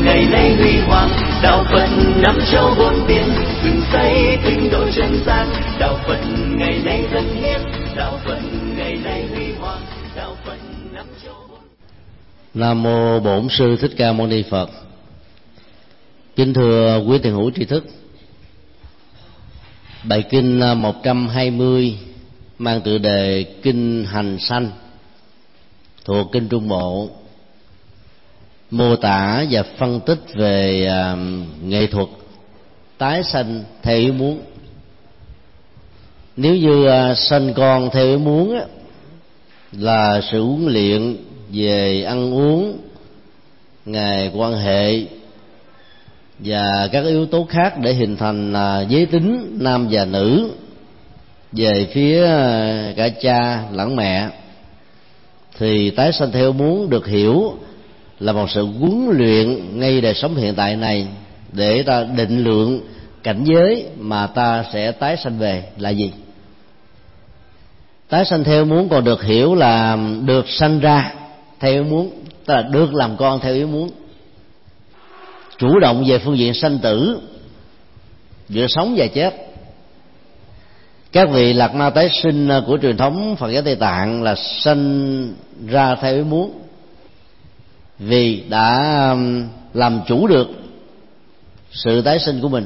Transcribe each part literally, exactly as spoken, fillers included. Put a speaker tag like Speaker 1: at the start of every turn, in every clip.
Speaker 1: ngày nay huy hoàng. Đạo Phật năm châu bốn biển dựng xây tinh độ chân gian. Đạo Phật ngày nay dân hiến, đạo Phật ngày nay huy hoàng. Đạo Phật năm châu bốn.
Speaker 2: Nam mô Bổn Sư Thích Ca Mâu Ni Phật. Kính thưa quý thiền hữu tri thức, bài kinh một trăm hai mươi mang tựa đề Kinh Hành Sanh thuộc kinh Trung Bộ, mô tả và phân tích về uh, nghệ thuật tái sanh theo ý muốn. Nếu như uh, sanh con theo ý muốn á, là sự huấn luyện về ăn uống, ngày quan hệ và các yếu tố khác để hình thành uh, giới tính nam và nữ về phía uh, cả cha lẫn mẹ, thì tái sanh theo ý muốn được hiểu là một sự huấn luyện ngay đời sống hiện tại này để ta định lượng cảnh giới mà ta sẽ tái sanh về là gì. Tái sanh theo muốn còn được hiểu là được sanh ra theo ý muốn, tức là được làm con theo ý muốn, chủ động về phương diện sanh tử giữa sống và chết. Các vị Lạt Ma tái sinh của truyền thống Phật giáo Tây Tạng là sanh ra theo ý muốn, vì đã làm chủ được sự tái sinh của mình.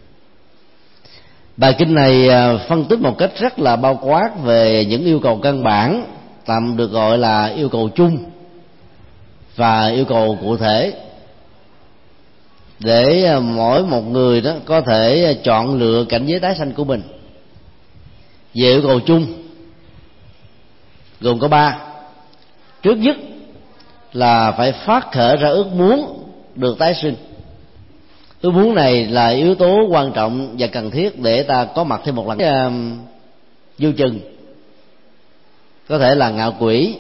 Speaker 2: Bài kinh này phân tích một cách rất là bao quát về những yêu cầu căn bản, tạm được gọi là yêu cầu chung và yêu cầu cụ thể, để mỗi một người đó có thể chọn lựa cảnh giới tái sanh của mình. Về yêu cầu chung gồm có ba. Trước nhất là phải phát khởi ra ước muốn được tái sinh. Ước muốn này là yếu tố quan trọng và cần thiết để ta có mặt thêm một lần uh, vô chừng, có thể là ngạo quỷ,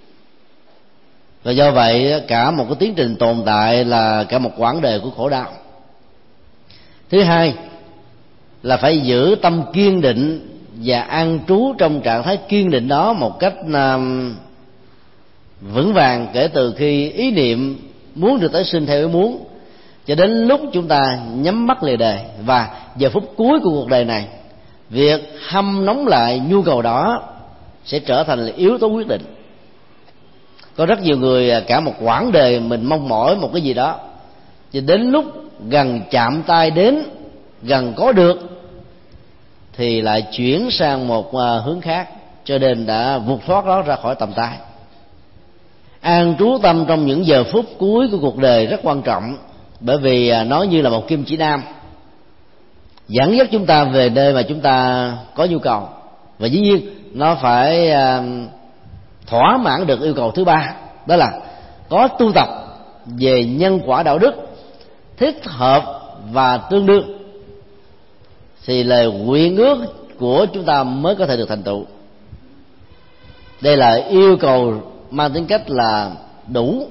Speaker 2: và do vậy cả một cái tiến trình tồn tại là cả một quãng đời của khổ đau. Thứ hai là phải giữ tâm kiên định và an trú trong trạng thái kiên định đó một cách uh, vững vàng, kể từ khi ý niệm muốn được tái sinh theo ý muốn cho đến lúc chúng ta nhắm mắt lìa đời. Và giờ phút cuối của cuộc đời này, việc hâm nóng lại nhu cầu đó sẽ trở thành là yếu tố quyết định. Có rất nhiều người cả một quãng đời mình mong mỏi một cái gì đó, cho đến lúc gần chạm tay đến, gần có được thì lại chuyển sang một hướng khác, cho nên đã vụt thoát đó ra khỏi tầm tay. An trú tâm trong những giờ phút cuối của cuộc đời rất quan trọng, bởi vì nó như là một kim chỉ nam dẫn dắt chúng ta về nơi mà chúng ta có nhu cầu. Và dĩ nhiên nó phải thỏa mãn được yêu cầu thứ ba, đó là có tu tập về nhân quả đạo đức thích hợp và tương đương, thì lời nguyện ước của chúng ta mới có thể được thành tựu. Đây là yêu cầu mang tính cách là đủ.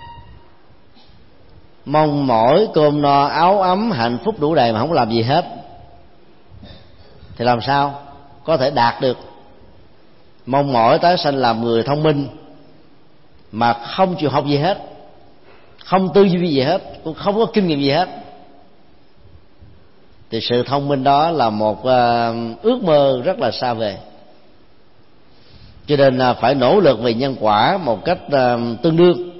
Speaker 2: Mong mỏi cơm no áo ấm hạnh phúc đủ đầy mà không làm gì hết thì làm sao có thể đạt được. Mong mỏi tái sanh làm người thông minh mà không chịu học gì hết, không tư duy gì hết, cũng không có kinh nghiệm gì hết, thì sự thông minh đó là một uh, ước mơ rất là xa vời. Cho nên uh, phải nỗ lực về nhân quả một cách uh, tương đương.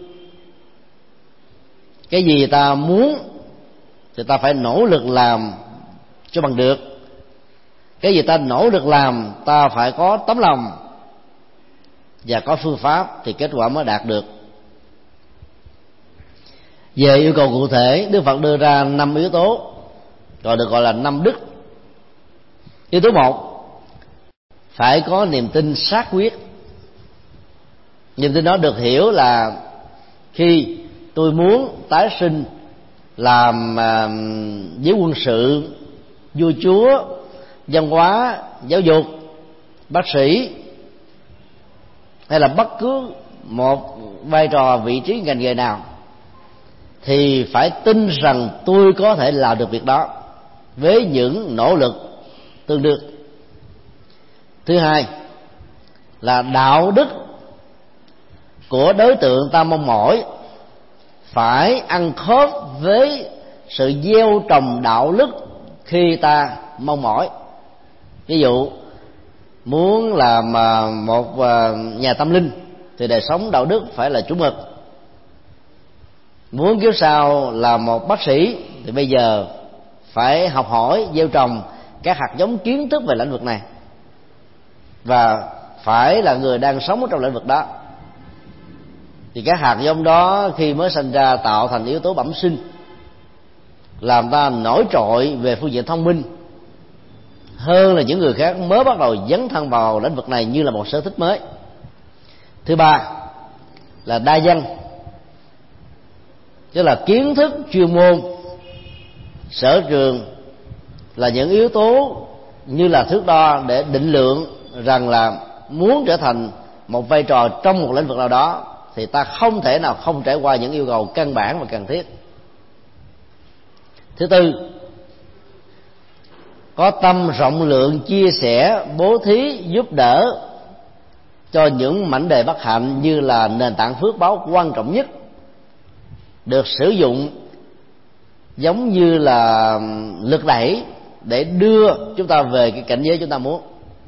Speaker 2: Cái gì ta muốn thì ta phải nỗ lực làm cho bằng được. Cái gì ta nỗ lực làm, ta phải có tấm lòng và có phương pháp thì kết quả mới đạt được. Về yêu cầu cụ thể, Đức Phật đưa ra năm yếu tố, gọi được gọi là năm đức. Yếu tố một, phải có niềm tin xác quyết. Niềm tin đó được hiểu là khi tôi muốn tái sinh làm uh, với quân sự, vua chúa, văn hóa, giáo dục, bác sĩ, hay là bất cứ một vai trò vị trí ngành nghề nào, thì phải tin rằng tôi có thể làm được việc đó với những nỗ lực tương đương. Thứ hai là đạo đức của đối tượng ta mong mỏi phải ăn khớp với sự gieo trồng đạo đức khi ta mong mỏi. Ví dụ muốn làm một nhà tâm linh thì đời sống đạo đức phải là chuẩn mực. Muốn kiếp sau là một bác sĩ thì bây giờ phải học hỏi gieo trồng các hạt giống kiến thức về lĩnh vực này, và phải là người đang sống ở trong lĩnh vực đó. Thì các hạt giống đó khi mới sinh ra tạo thành yếu tố bẩm sinh, làm ta nổi trội về phương diện thông minh hơn là những người khác mới bắt đầu dấn thân vào lĩnh vực này như là một sở thích mới. Thứ ba là đa văn, tức là kiến thức chuyên môn, sở trường là những yếu tố như là thước đo để định lượng rằng là muốn trở thành một vai trò trong một lĩnh vực nào đó thì ta không thể nào không trải qua những yêu cầu căn bản và cần thiết. Thứ tư, có tâm rộng lượng, chia sẻ, bố thí, giúp đỡ cho những mảnh đề bất hạnh như là nền tảng phước báo quan trọng nhất, được sử dụng giống như là lực đẩy để đưa chúng ta về cái cảnh giới chúng ta muốn.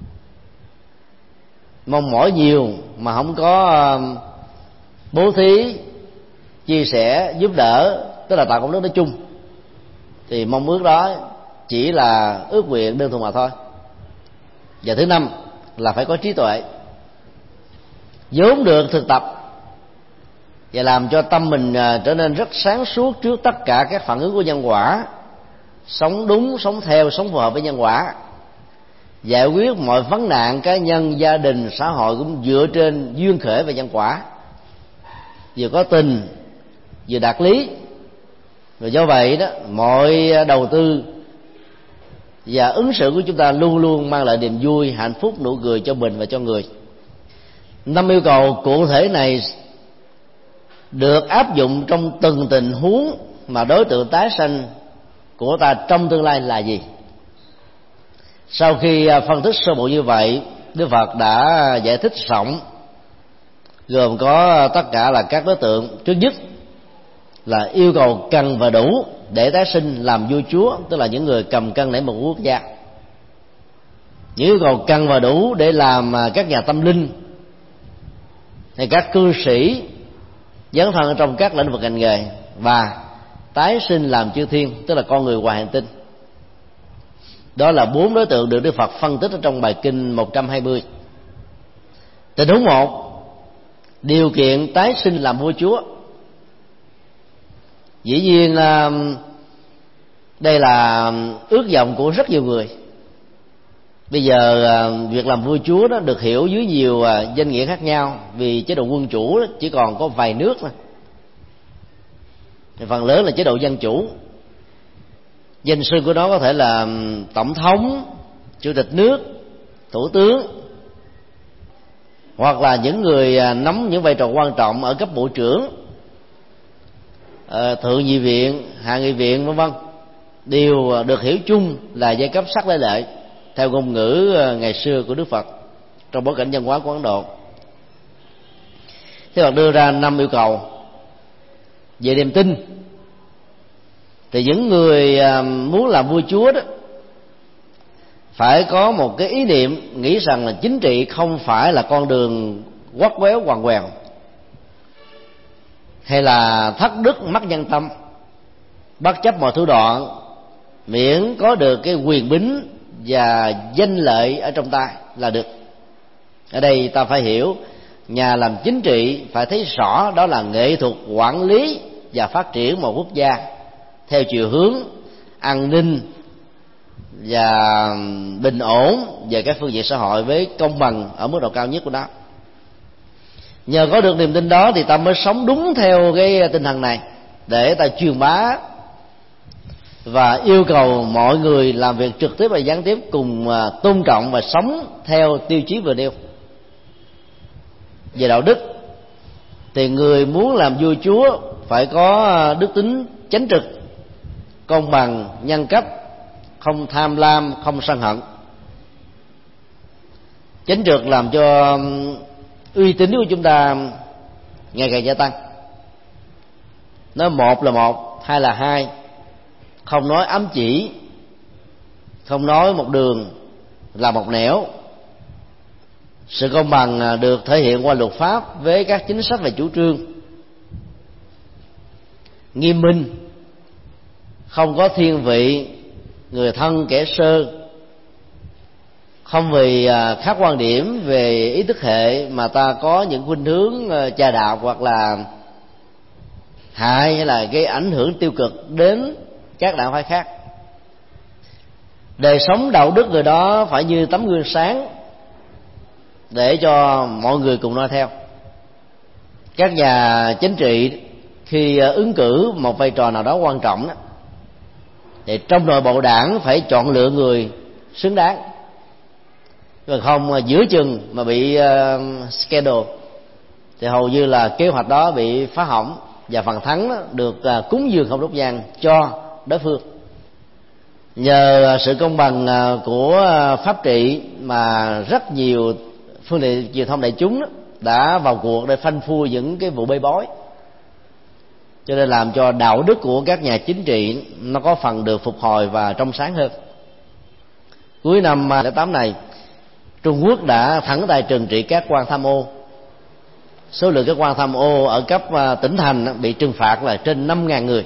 Speaker 2: Mong mỏi nhiều mà không có bố thí, chia sẻ, giúp đỡ, tức là tạo công đức nói chung, thì mong ước đó chỉ là ước nguyện đơn thuần mà thôi. Và thứ năm là phải có trí tuệ, vốn được thực tập và làm cho tâm mình trở nên rất sáng suốt trước tất cả các phản ứng của nhân quả, sống đúng, sống theo, sống phù hợp với nhân quả, giải quyết mọi vấn nạn cá nhân, gia đình, xã hội cũng dựa trên duyên khởi và nhân quả, vừa có tình vừa đạt lý. Rồi do vậy đó, mọi đầu tư và ứng xử của chúng ta luôn luôn mang lại niềm vui, hạnh phúc, nụ cười cho mình và cho người. Năm yêu cầu cụ thể này được áp dụng trong từng tình huống mà đối tượng tái sanh của ta trong tương lai là gì. Sau khi phân tích sơ bộ như vậy, Đức Phật đã giải thích rộng, gồm có tất cả là các đối tượng. Trước nhất là yêu cầu cần và đủ để tái sinh làm vua chúa, tức là những người cầm cân nảy một quốc gia. Những yêu cầu cần và đủ để làm các nhà tâm linh hay các cư sĩ dấn thân trong các lĩnh vực ngành nghề, và tái sinh làm chư thiên, tức là con người ngoài hành tinh. Đó là bốn đối tượng được Đức Phật phân tích ở trong bài kinh một trăm hai mươi. Tình huống một, điều kiện tái sinh làm vua chúa. Dĩ nhiên đây là ước vọng của rất nhiều người. Bây giờ việc làm vua chúa đó được hiểu dưới nhiều danh nghĩa khác nhau, vì chế độ quân chủ chỉ còn có vài nước thôi, thì phần lớn là chế độ dân chủ. Danh xưng của nó có thể là tổng thống, chủ tịch nước, thủ tướng, hoặc là những người nắm những vai trò quan trọng ở cấp bộ trưởng, thượng nghị viện, hạ nghị viện, vân vân, đều được hiểu chung là giai cấp sắc lễ lệ theo ngôn ngữ ngày xưa của Đức Phật trong bối cảnh văn hóa của Ấn Độ. Đức Phật đưa ra năm yêu cầu về niềm tin. Thì những người muốn làm vua chúa đó phải có một cái ý niệm nghĩ rằng là chính trị không phải là con đường quắt quéo quằn quèo, hay là thất đức mất nhân tâm, bất chấp mọi thủ đoạn, miễn có được cái quyền bính và danh lợi ở trong tay là được. Ở đây ta phải hiểu, nhà làm chính trị phải thấy rõ đó là nghệ thuật quản lý và phát triển một quốc gia theo chiều hướng an ninh và bình ổn về các phương diện xã hội với công bằng ở mức độ cao nhất của nó. Nhờ có được niềm tin đó thì ta mới sống đúng theo cái tinh thần này, để ta truyền bá và yêu cầu mọi người làm việc trực tiếp và gián tiếp cùng tôn trọng và sống theo tiêu chí vừa nêu. Về đạo đức thì người muốn làm vua chúa phải có đức tính chánh trực, công bằng, nhân cách, không tham lam, không sân hận. Chánh trực làm cho uy tín của chúng ta ngày càng gia tăng. nói một là một, hai là hai, không nói ám chỉ, không nói một đường là một nẻo. Sự công bằng được thể hiện qua luật pháp với các chính sách và chủ trương nghiêm minh, không có thiên vị người thân kẻ sơ, không vì khác quan điểm về ý thức hệ mà ta có những khuynh hướng chà đạp hoặc là hại hay là gây ảnh hưởng tiêu cực đến các đạo phái khác. Đời sống đạo đức người đó phải như tấm gương sáng để cho mọi người cùng noi theo. Các nhà chính trị khi ứng cử một vai trò nào đó quan trọng đó, thì trong nội bộ đảng phải chọn lựa người xứng đáng, rồi không giữa chừng mà bị uh, scandal thì hầu như là kế hoạch đó bị phá hỏng, và phần thắng đó được uh, cúng dường không đốt nhang cho đối phương. Nhờ sự công bằng uh, của uh, pháp trị mà rất nhiều phương tiện truyền thông đại chúng đó đã vào cuộc để phanh phui những cái vụ bê bối, cho nên làm cho đạo đức của các nhà chính trị nó có phần được phục hồi và trong sáng hơn. Cuối năm hai không không tám này, Trung Quốc đã thẳng tay trừng trị các quan tham ô. Số lượng các quan tham ô ở cấp tỉnh thành bị trừng phạt là trên năm nghìn người.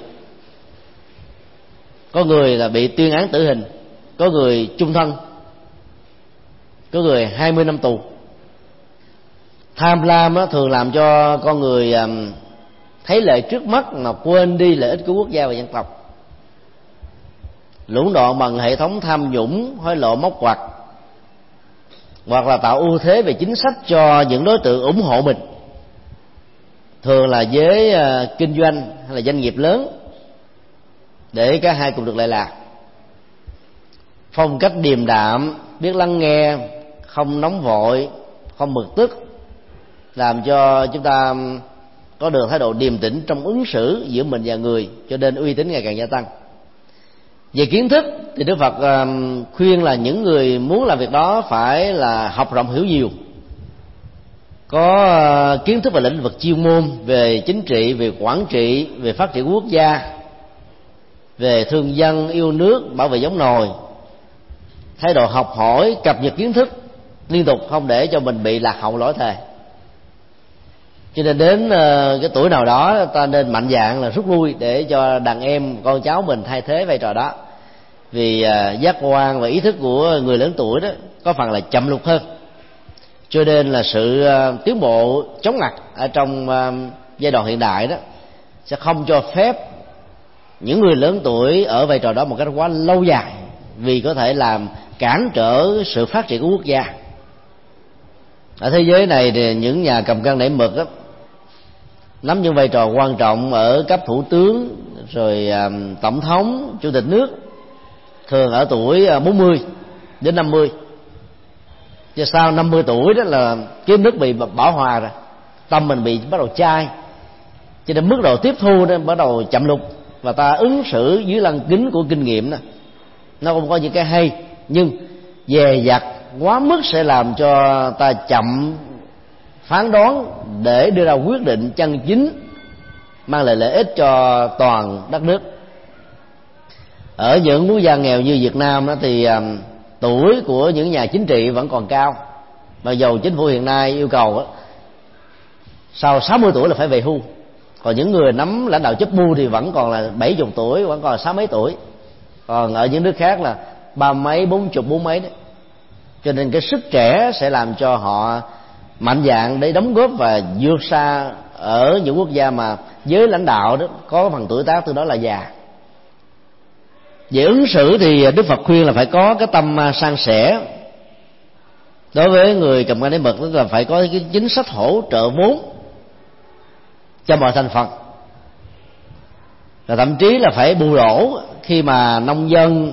Speaker 2: Có người là bị tuyên án tử hình, có người chung thân, có người hai mươi năm tù. Tham lam thường làm cho con người thấy lợi trước mắt mà quên đi lợi ích của quốc gia và dân tộc. Lũng đoạn bằng hệ thống tham nhũng, hối lộ, móc ngoặt, hoặc là tạo ưu thế về chính sách cho những đối tượng ủng hộ mình, thường là giới uh, kinh doanh hay là doanh nghiệp lớn, để cả hai cùng được lợi lạc. Phong cách điềm đạm, biết lắng nghe, không nóng vội, không bực tức, làm cho chúng ta có được thái độ điềm tĩnh trong ứng xử giữa mình và người, cho nên uy tín ngày càng gia tăng. Về kiến thức thì Đức Phật uh, khuyên là những người muốn làm việc đó phải là học rộng hiểu nhiều, có uh, kiến thức về lĩnh vực chuyên môn, về chính trị, về quản trị, về phát triển quốc gia, về thương dân, yêu nước, bảo vệ giống nòi, thái độ học hỏi, cập nhật kiến thức liên tục, không để cho mình bị lạc hậu lỗi thời. Cho nên đến uh, cái tuổi nào đó ta nên mạnh dạn là rút lui để cho đàn em con cháu mình thay thế vai trò đó, vì uh, giác quan và ý thức của người lớn tuổi đó có phần là chậm lục hơn. Cho nên là sự uh, tiến bộ chống ngặt ở trong uh, giai đoạn hiện đại đó sẽ không cho phép những người lớn tuổi ở vai trò đó một cách quá lâu dài, vì có thể làm cản trở sự phát triển của quốc gia. Ở thế giới này thì những nhà cầm cân nảy mực đó, nắm những vai trò quan trọng ở cấp thủ tướng, rồi um, tổng thống, chủ tịch nước, thường ở tuổi bốn mươi đến năm mươi. Chứ sau năm mươi tuổi đó là kiến thức bị bão hòa rồi, tâm mình bị bắt đầu chai, cho nên mức độ tiếp thu đó bắt đầu chậm lục, và ta ứng xử dưới lăng kính của kinh nghiệm đó. Nó không có những cái hay, nhưng dè dặt quá mức sẽ làm cho ta chậm phán đoán để đưa ra quyết định chân chính mang lại lợi ích cho toàn đất nước. Ở những quốc gia nghèo như Việt Nam đó, thì um, tuổi của những nhà chính trị vẫn còn cao, mặc dù chính phủ hiện nay yêu cầu đó, sau sáu mươi tuổi là phải về hưu. Còn những người nắm lãnh đạo chức bu thì vẫn còn là bảy mươi tuổi, vẫn còn là sáu mấy tuổi. Còn ở những nước khác là ba mấy, bốn chục, bốn mấy đấy. Cho nên cái sức trẻ sẽ làm cho họ mạnh dạn để đóng góp và vượt xa ở những quốc gia mà giới lãnh đạo đó có phần tuổi tác từ đó là già. Về ứng xử thì Đức Phật khuyên là phải có cái tâm san sẻ. Đối với người cầm cân nảy mực tức là phải có cái chính sách hỗ trợ vốn cho mọi thành phần, và thậm chí là phải bù lỗ khi mà nông dân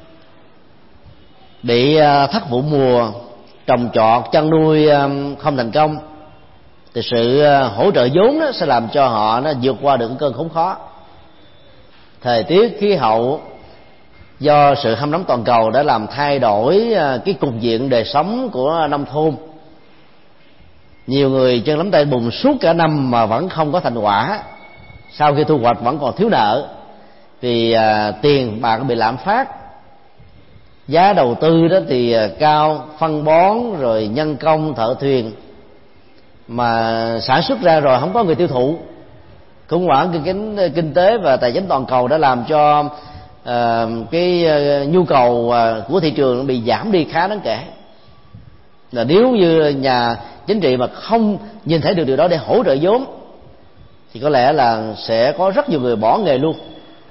Speaker 2: bị thất vụ mùa, trồng trọt, chăn nuôi không thành công, thì sự hỗ trợ vốn đó sẽ làm cho họ nó vượt qua được cơn khốn khó. Thời tiết, khí hậu do sự hâm nóng toàn cầu đã làm thay đổi cái cục diện đời sống của nông thôn. Nhiều người chân lắm tay bùn suốt cả năm mà vẫn không có thành quả, sau khi thu hoạch vẫn còn thiếu nợ, vì à, tiền bạc bị lạm phát, giá đầu tư đó thì à, cao, phân bón rồi nhân công thợ thuyền mà sản xuất ra rồi không có người tiêu thụ. Khủng hoảng kinh, kinh tế và tài chính toàn cầu đã làm cho uh, cái uh, nhu cầu uh, của thị trường bị giảm đi khá đáng kể. Là nếu như nhà chính trị mà không nhìn thấy được điều đó để hỗ trợ vốn thì có lẽ là sẽ có rất nhiều người bỏ nghề luôn.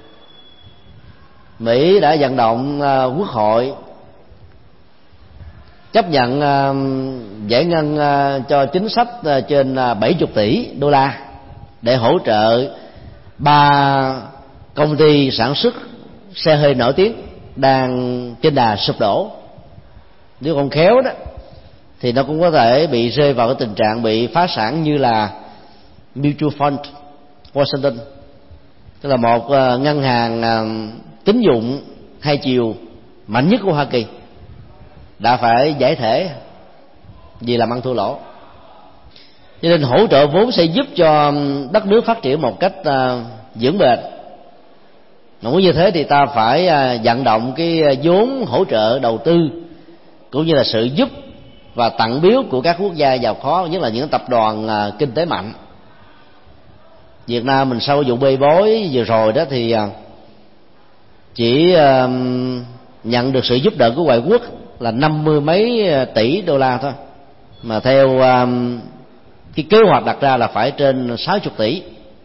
Speaker 2: Mỹ đã vận động uh, quốc hội chấp nhận uh, giải ngân uh, cho chính sách uh, trên uh, bảy mươi tỷ đô la để hỗ trợ ba công ty sản xuất xe hơi nổi tiếng đang trên đà sụp đổ. Nếu không khéo đó thì nó cũng có thể bị rơi vào cái tình trạng bị phá sản như là Mutual Fund Washington, tức là một uh, ngân hàng uh, tín dụng hai chiều mạnh nhất của Hoa Kỳ đã phải giải thể vì làm ăn thua lỗ. Cho nên hỗ trợ vốn sẽ giúp cho đất nước phát triển một cách uh, vững bền. Muốn như thế thì ta phải uh, vận động cái vốn hỗ trợ đầu tư cũng như là sự giúp và tặng biếu của các quốc gia giàu khó, nhất là những tập đoàn uh, kinh tế mạnh. Việt Nam mình sau vụ bê bối vừa rồi đó thì uh, chỉ uh, nhận được sự giúp đỡ của ngoại quốc là năm mươi mấy tỷ đô la thôi, mà theo uh, cái kế hoạch đặt ra là phải trên sáu mươi tỷ.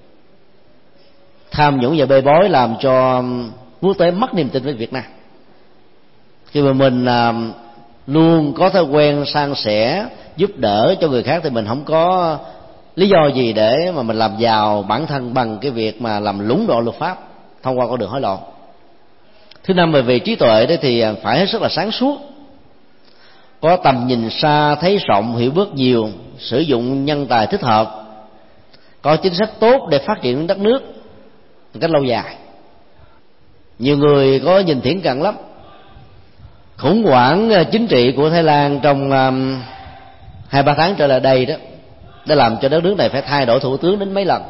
Speaker 2: Tham nhũng và bê bối làm cho quốc tế mất niềm tin với Việt Nam. Khi mà mình uh, luôn có thói quen san sẻ giúp đỡ cho người khác thì mình không có lý do gì để mà mình làm giàu bản thân bằng cái việc mà làm lũng đoạn luật pháp thông qua con đường hối lộ. Thứ năm, về vị trí tuệ đấy thì phải hết sức là sáng suốt, có tầm nhìn xa, thấy rộng, hiểu biết nhiều, sử dụng nhân tài thích hợp, có chính sách tốt để phát triển đất nước một cách lâu dài. Nhiều người có nhìn thiển cận lắm. Khủng hoảng chính trị của Thái Lan trong um, hai ba tháng trở lại đây đó đã làm cho đất nước này phải thay đổi thủ tướng đến mấy lần.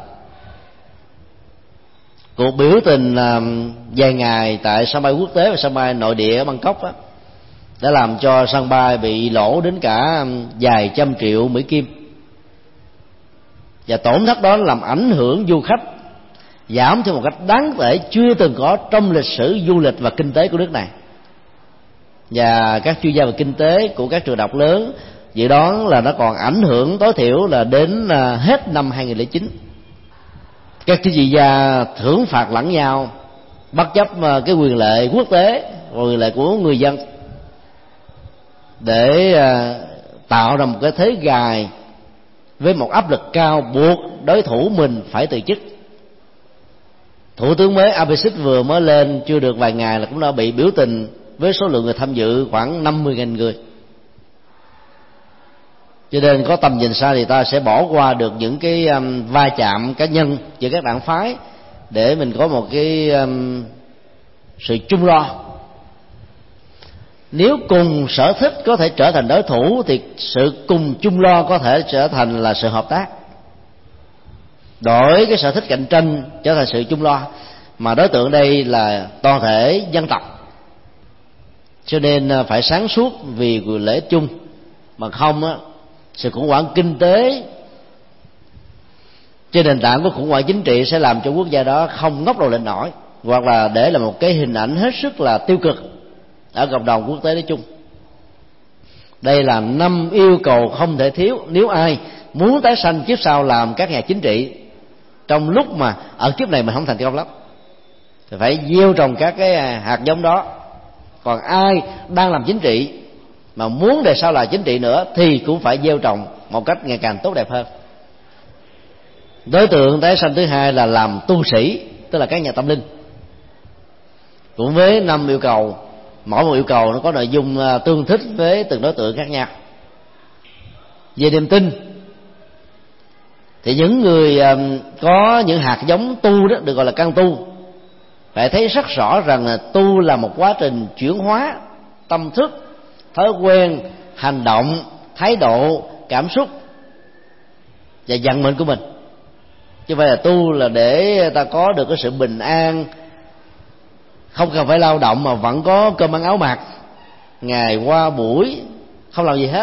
Speaker 2: Cuộc biểu tình um, dài ngày tại sân bay quốc tế và sân bay nội địa ở Bangkok đó, đã làm cho sân bay bị lỗ đến cả vài trăm triệu Mỹ Kim, và tổn thất đó làm ảnh hưởng du khách giảm theo một cách đáng kể chưa từng có trong lịch sử du lịch và kinh tế của nước này. Và các chuyên gia về kinh tế của các trường đại học lớn dự đoán là nó còn ảnh hưởng tối thiểu là đến hết năm hai nghìn lẻ chín. Các chính trị gia thưởng phạt lẫn nhau bất chấp cái quyền lệ quốc tế, quyền lệ của người dân, để tạo ra một cái thế gài với một áp lực cao buộc đối thủ mình phải từ chức. Thủ tướng mới Abhisit vừa mới lên chưa được vài ngày là cũng đã bị biểu tình với số lượng người tham dự khoảng năm mươi nghìn người. Cho nên có tầm nhìn xa thì ta sẽ bỏ qua được những cái um, va chạm cá nhân giữa các đảng phái để mình có một cái um, sự chung lo. Nếu cùng sở thích có thể trở thành đối thủ thì sự cùng chung lo có thể trở thành là sự hợp tác. Đổi cái sở thích cạnh tranh trở thành sự chung lo, mà đối tượng đây là toàn thể dân tộc. Cho nên phải sáng suốt vì quyền lợi chung, mà không á, sự khủng hoảng kinh tế trên nền tảng của khủng hoảng chính trị sẽ làm cho quốc gia đó không ngóc đầu lên nổi, hoặc là để là một cái hình ảnh hết sức là tiêu cực ở cộng đồng quốc tế nói chung. Đây là năm yêu cầu không thể thiếu nếu ai muốn tái sanh kiếp sau làm các nhà chính trị, trong lúc mà ở kiếp này mình không thành công lắm thì phải gieo trồng các cái hạt giống đó. Còn ai đang làm chính trị mà muốn đề sau là chính trị nữa thì cũng phải gieo trồng một cách ngày càng tốt đẹp hơn. Đối tượng tái sanh thứ hai là làm tu sĩ, tức là các nhà tâm linh, cũng với năm yêu cầu. Mỗi một yêu cầu nó có nội dung tương thích với từng đối tượng khác nhau. Về niềm tin thì những người có những hạt giống tu đó được gọi là căn tu phải thấy rất rõ rằng là tu là một quá trình chuyển hóa tâm thức, thói quen, hành động, thái độ, cảm xúc và vận mệnh của mình. chứ phải là tu là để ta có được cái sự bình an, không cần phải lao động mà vẫn có cơm ăn áo mặc, ngày qua buổi không làm gì hết.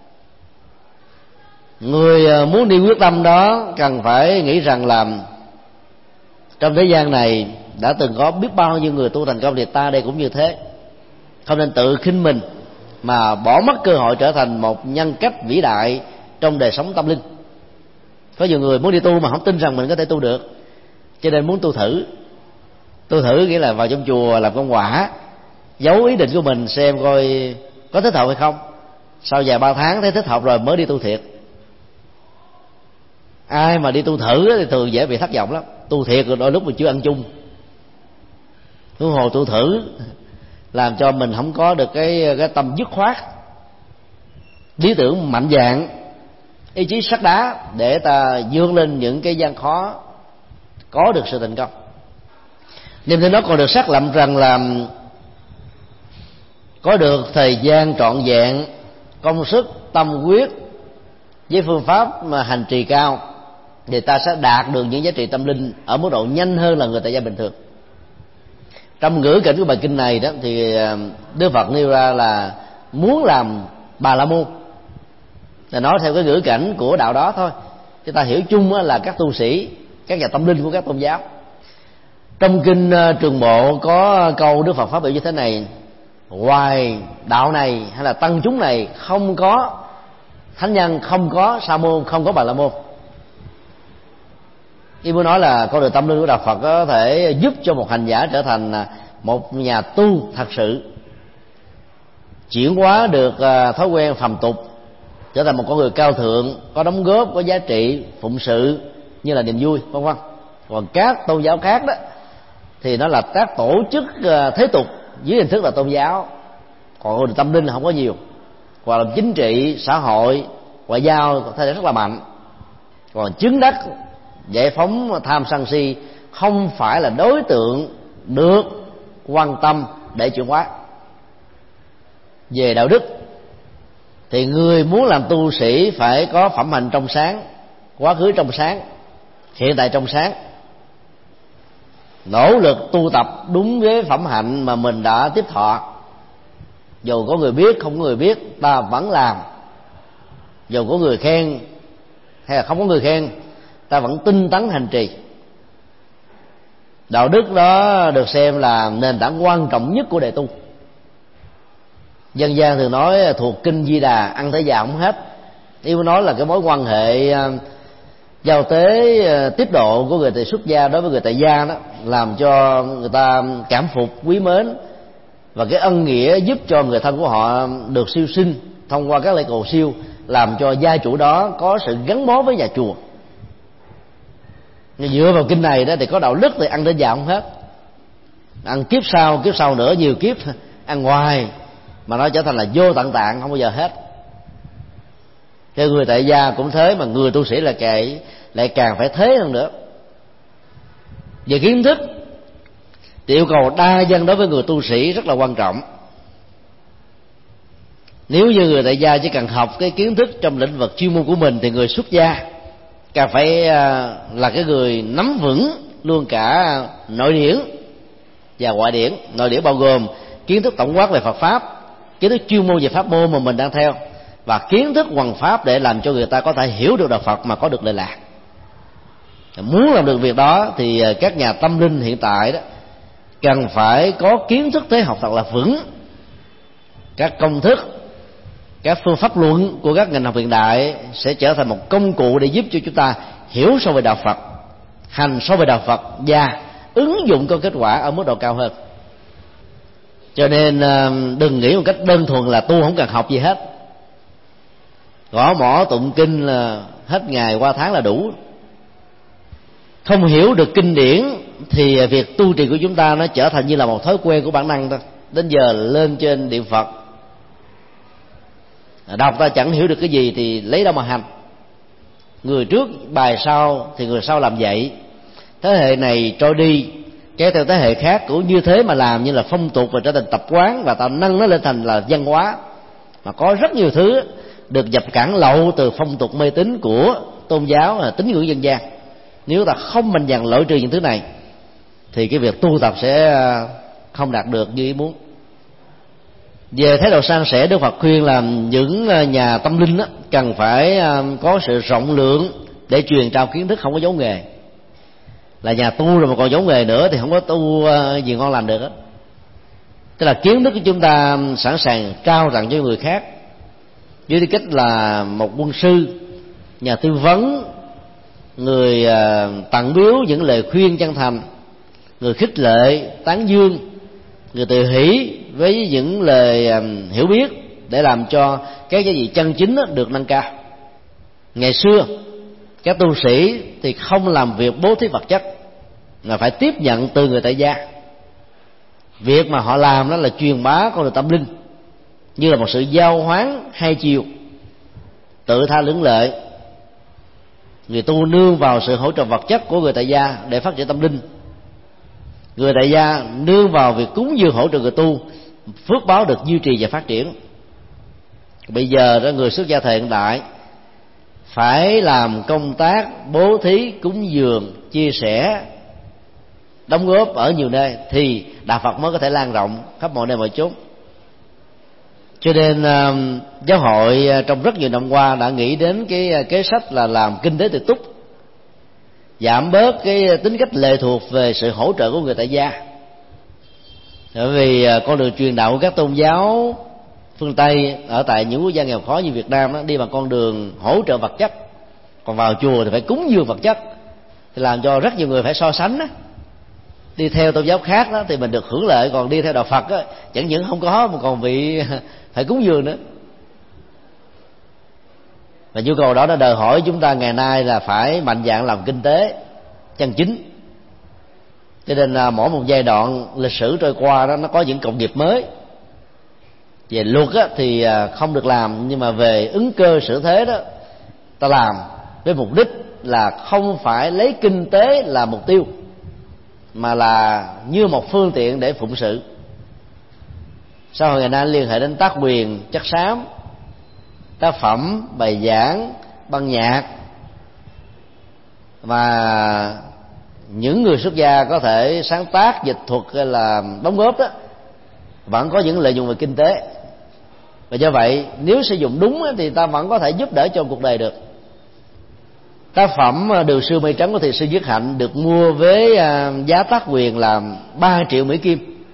Speaker 2: Người muốn đi quyết tâm đó cần phải nghĩ rằng là trong thế gian này đã từng có biết bao nhiêu người tu thành công, thì ta đây cũng như thế. Không nên tự khinh mình mà bỏ mất cơ hội trở thành một nhân cách vĩ đại trong đời sống tâm linh. Có nhiều người muốn đi tu mà không tin rằng mình có thể tu được, cho nên muốn tu thử. Tu thử nghĩa là vào trong chùa làm công quả, giấu ý định của mình xem coi có thích hợp hay không. Sau vài ba tháng thấy thích hợp rồi mới đi tu thiệt. Ai mà đi tu thử thì thường dễ bị thất vọng lắm. Tu thiệt rồi đôi lúc mình chưa ăn chung, huống hồ tu thử làm cho mình không có được cái cái tâm dứt khoát, lý tưởng mạnh dạn, ý chí sắt đá để ta vươn lên những cái gian khó, có được sự thành công. Niềm tin đó còn được xác lập rằng là có được thời gian trọn vẹn, công sức, tâm huyết với phương pháp mà hành trì cao, thì ta sẽ đạt được những giá trị tâm linh ở mức độ nhanh hơn là người tại gia bình thường. Trong ngữ cảnh của bài kinh này đó thì Đức Phật nêu ra là muốn làm Bà La Môn, là nói theo cái ngữ cảnh của đạo đó thôi. Chúng ta hiểu chung là các tu sĩ, các nhà tâm linh của các tôn giáo. Trong kinh Trường Bộ có câu Đức Phật phát biểu như thế này: ngoài đạo này hay là tăng chúng này không có thánh nhân, không có sa môn, không có Bà La Môn. Ý muốn nói là con đường tâm linh của đạo Phật có thể giúp cho một hành giả trở thành một nhà tu thật sự, chuyển hóa được thói quen phàm tục, trở thành một con người cao thượng, có đóng góp, có giá trị, phụng sự như là niềm vui, vân vân. Còn các tôn giáo khác đó thì nó là các tổ chức thế tục dưới hình thức là tôn giáo, còn con đường tâm linh là không có nhiều. Hoặc là chính trị, xã hội, ngoại giao có thể rất là mạnh. Còn chứng đắc, giải phóng tham sân si không phải là đối tượng được quan tâm để chuyển hóa. Về đạo đức thì người muốn làm tu sĩ phải có phẩm hạnh trong sáng, quá khứ trong sáng, hiện tại trong sáng, nỗ lực tu tập đúng với phẩm hạnh mà mình đã tiếp thọ. Dù có người biết, không có người biết, ta vẫn làm. Dù có người khen hay là không có người khen, ta vẫn tinh tấn hành trì. Đạo đức đó được xem là nền tảng quan trọng nhất của đệ tu. Dân gian thường nói thuộc kinh Di Đà, ăn tới già không hết. Ý muốn nói là cái mối quan hệ giao tế tiếp độ của người tại xuất gia đối với người tại gia đó làm cho người ta cảm phục, quý mến, và cái ân nghĩa giúp cho người thân của họ được siêu sinh thông qua các lễ cầu siêu, làm cho gia chủ đó có sự gắn bó với nhà chùa. Nhưng dựa vào kinh này đó thì có đạo đức thì ăn đến già không hết, ăn kiếp sau kiếp sau nữa, nhiều kiếp ăn hoài mà nó trở thành là vô tận tạng, không bao giờ hết. Cho người tại gia cũng thế, mà người tu sĩ là kệ lại càng phải thế hơn nữa. Về kiến thức thì yêu cầu đa văn đối với người tu sĩ rất là quan trọng. Nếu như người tại gia chỉ cần học cái kiến thức trong lĩnh vực chuyên môn của mình, thì người xuất gia càng phải là cái người nắm vững luôn cả nội điển và ngoại điển. Nội điển bao gồm kiến thức tổng quát về Phật pháp, kiến thức chuyên môn về pháp môn mà mình đang theo, và kiến thức hoằng pháp để làm cho người ta có thể hiểu được đạo Phật mà có được lệ lạc. Muốn làm được việc đó thì các nhà tâm linh hiện tại đó cần phải có kiến thức thế học thật là vững. Các công thức, các phương pháp luận của các ngành học hiện đại sẽ trở thành một công cụ để giúp cho chúng ta hiểu sâu về đạo Phật, hành sâu về đạo Phật và ứng dụng có kết quả ở mức độ cao hơn. Cho nên đừng nghĩ một cách đơn thuần là tu không cần học gì hết, gõ mõ tụng kinh là hết ngày qua tháng là đủ. Không hiểu được kinh điển thì việc tu trì của chúng ta nó trở thành như là một thói quen của bản năng thôi. Đến giờ lên trên điện Phật đọc ta chẳng hiểu được cái gì thì lấy đâu mà hành. Người trước bài sau thì người sau làm vậy, thế hệ này trôi đi kéo theo thế hệ khác cũng như thế mà làm như là phong tục và trở thành tập quán, và ta nâng nó lên thành là văn hóa. Mà có rất nhiều thứ được nhập cản lậu từ phong tục mê tín của tôn giáo, tín ngưỡng dân gian. Nếu ta không mạnh dạn loại trừ những thứ này thì cái việc tu tập sẽ không đạt được như ý muốn. Về thái độ san sẻ, Đức Phật khuyên là những nhà tâm linh đó, cần phải có sự rộng lượng để truyền trao kiến thức, không có giấu nghề. Là nhà tu rồi mà còn giấu nghề nữa thì không có tu gì ngon lành được đó. Tức là kiến thức của chúng ta sẵn sàng trao tặng cho người khác với tư cách là một quân sư, nhà tư vấn, người tặng biếu những lời khuyên chân thành, người khích lệ tán dương, người tự hỷ với những lời hiểu biết để làm cho cái giá trị chân chính được nâng cao. Ngày xưa các tu sĩ thì không làm việc bố thí vật chất mà phải tiếp nhận từ người tại gia. Việc mà họ làm đó là truyền bá con đường tâm linh, như là một sự giao hoán hai chiều, tự tha lưỡng lệ. Người tu nương vào sự hỗ trợ vật chất của người tại gia để phát triển tâm linh, người tại gia nương vào việc cúng dường hỗ trợ người tu, phước báo được duy trì và phát triển. Bây giờ đó, người xuất gia thời hiện đại phải làm công tác bố thí, cúng dường, chia sẻ, đóng góp ở nhiều nơi thì đạo Phật mới có thể lan rộng khắp mọi nơi mọi chốn. Cho nên uh, giáo hội trong rất nhiều năm qua đã nghĩ đến cái kế sách là làm kinh tế tự túc, giảm bớt cái tính cách lệ thuộc về sự hỗ trợ của người tại gia. Bởi vì con đường truyền đạo của các tôn giáo phương Tây ở tại những quốc gia nghèo khó như Việt Nam đó, đi bằng con đường hỗ trợ vật chất, còn vào chùa thì phải cúng dường vật chất, thì làm cho rất nhiều người phải so sánh đó. Đi theo tôn giáo khác đó thì mình được hưởng lợi, còn đi theo đạo Phật đó, chẳng những không có mà còn bị phải cúng dường nữa. Và nhu cầu đó đã đòi hỏi chúng ta ngày nay là phải mạnh dạn làm kinh tế chân chính. Cho nên là mỗi một giai đoạn lịch sử trôi qua đó, nó có những cộng nghiệp mới. Về luật á, thì không được làm, nhưng mà về ứng cơ xử thế đó ta làm với mục đích là không phải lấy kinh tế là mục tiêu, mà là như một phương tiện để phụng sự. Sau hồi ngày nay liên hệ đến tác quyền, chất xám, tác phẩm, bài giảng, băng nhạc, và những người xuất gia có thể sáng tác, dịch thuật hay là đóng góp đó, vẫn có những lợi dụng về kinh tế. Và do vậy nếu sử dụng đúng thì ta vẫn có thể giúp đỡ cho cuộc đời được. Tác phẩm Đường Xưa Mây Trắng của Thiền sư Nhất Hạnh được mua với giá tác quyền là ba triệu Mỹ Kim.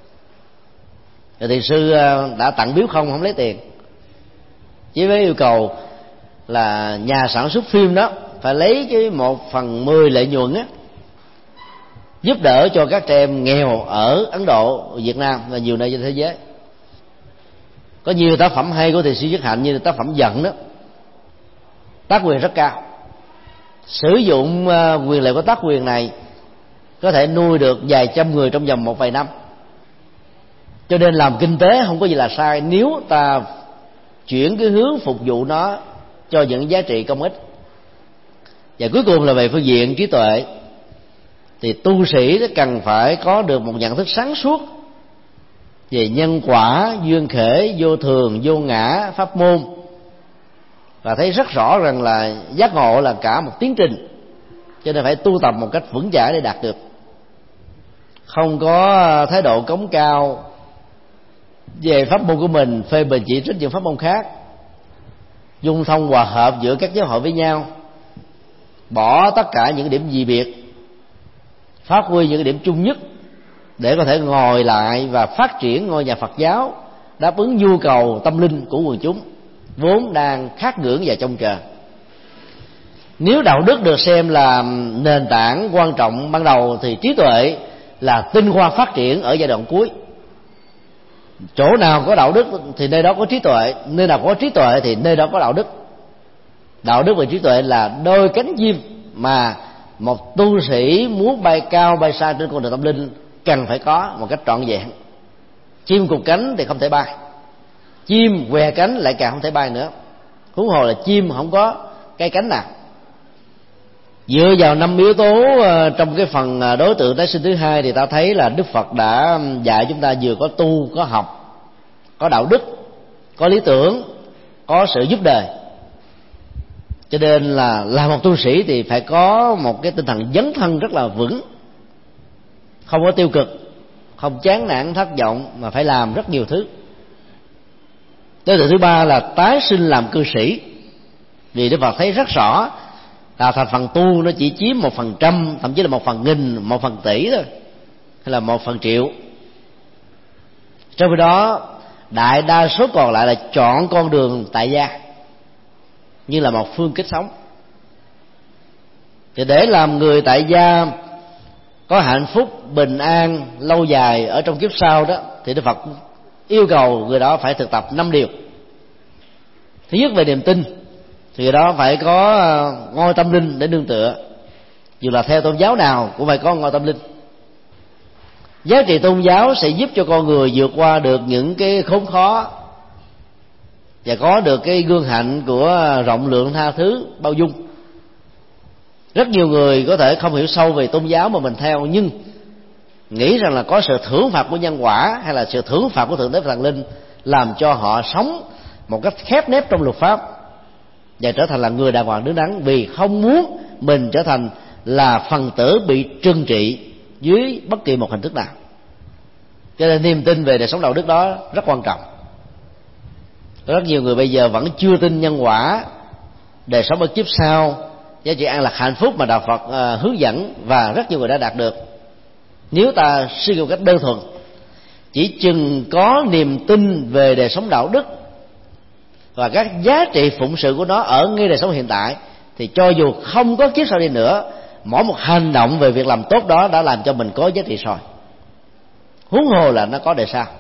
Speaker 2: Rồi Thiền sư đã tặng biếu không, không lấy tiền, chỉ với yêu cầu là nhà sản xuất phim đó phải lấy cái một phần mười lợi nhuận á, giúp đỡ cho các trẻ em nghèo ở Ấn Độ, Việt Nam và nhiều nơi trên thế giới. Có nhiều tác phẩm hay của Thiền sư Nhất Hạnh như là tác phẩm Giận đó, tác quyền rất cao. Sử dụng quyền lợi của tác quyền này có thể nuôi được vài trăm người trong vòng một vài năm. Cho nên làm kinh tế không có gì là sai nếu ta chuyển cái hướng phục vụ nó cho những giá trị công ích. Và cuối cùng là về phương diện trí tuệ, thì tu sĩ cần phải có được một nhận thức sáng suốt về nhân quả, duyên khể, vô thường, vô ngã, pháp môn, và thấy rất rõ rằng là giác ngộ là cả một tiến trình, cho nên phải tu tập một cách vững chãi để đạt được. Không có thái độ cống cao về pháp môn của mình, phê bình chỉ trích những pháp môn khác, dung thông hòa hợp giữa các giáo hội với nhau, bỏ tất cả những điểm dị biệt, phát huy những điểm chung nhất để có thể ngồi lại và phát triển ngôi nhà Phật giáo đáp ứng nhu cầu tâm linh của quần chúng vốn đang khát ngưỡng và trông chờ. Nếu đạo đức được xem là nền tảng quan trọng ban đầu thì trí tuệ là tinh hoa phát triển ở giai đoạn cuối. Chỗ nào có đạo đức thì nơi đó có trí tuệ, nơi nào có trí tuệ thì nơi đó có đạo đức. Đạo đức và trí tuệ là đôi cánh chim mà một tu sĩ muốn bay cao bay xa trên con đường tâm linh cần phải có một cách trọn vẹn. Chim cụt cánh thì không thể bay, chim què cánh lại càng không thể bay nữa, huống hồ là chim không có cái cánh nào. Dựa vào năm yếu tố trong cái phần đối tượng tái sinh thứ hai thì ta thấy là Đức Phật đã dạy chúng ta vừa có tu, có học, có đạo đức, có lý tưởng, có sự giúp đời. Cho nên là làm một tu sĩ thì phải có một cái tinh thần dấn thân rất là vững, không có tiêu cực, không chán nản thất vọng, mà phải làm rất nhiều thứ. Đối tượng thứ ba là tái sinh làm cư sĩ. Vì Đức Phật thấy rất rõ là thành phần tu nó chỉ chiếm một phần trăm, thậm chí là một phần nghìn, một phần tỷ thôi, hay là một phần triệu. Trong khi đó đại đa số còn lại là chọn con đường tại gia như là một phương cách sống. Thì để làm người tại gia có hạnh phúc bình an lâu dài ở trong kiếp sau đó, thì Đức Phật yêu cầu người đó phải thực tập năm điều. Thứ nhất, về niềm tin, thì người đó phải có ngôi tâm linh để nương tựa. Dù là theo tôn giáo nào cũng phải có ngôi tâm linh. Giá trị tôn giáo sẽ giúp cho con người vượt qua được những cái khốn khó và có được cái gương hạnh của rộng lượng, tha thứ, bao dung. Rất nhiều người có thể không hiểu sâu về tôn giáo mà mình theo, nhưng nghĩ rằng là có sự thưởng phạt của nhân quả hay là sự thưởng phạt của Thượng Đế Thần Linh làm cho họ sống một cách khép nép trong luật pháp và trở thành là người đàng hoàng đứng đắn, vì không muốn mình trở thành là phần tử bị trừng trị dưới bất kỳ một hình thức nào. Cho nên niềm tin về đời sống đạo đức đó rất quan trọng. Rất nhiều người bây giờ vẫn chưa tin nhân quả, đời sống ở kiếp sau, giá trị an lạc hạnh phúc mà đạo Phật uh, hướng dẫn, và rất nhiều người đã đạt được. Nếu ta suy nghĩ một cách đơn thuần, chỉ chừng có niềm tin về đời sống đạo đức và các giá trị phụng sự của nó ở ngay đời sống hiện tại, thì cho dù không có kiếp sau đi nữa, mỗi một hành động về việc làm tốt đó đã làm cho mình có giá trị rồi, huống hồ là nó có đời sau.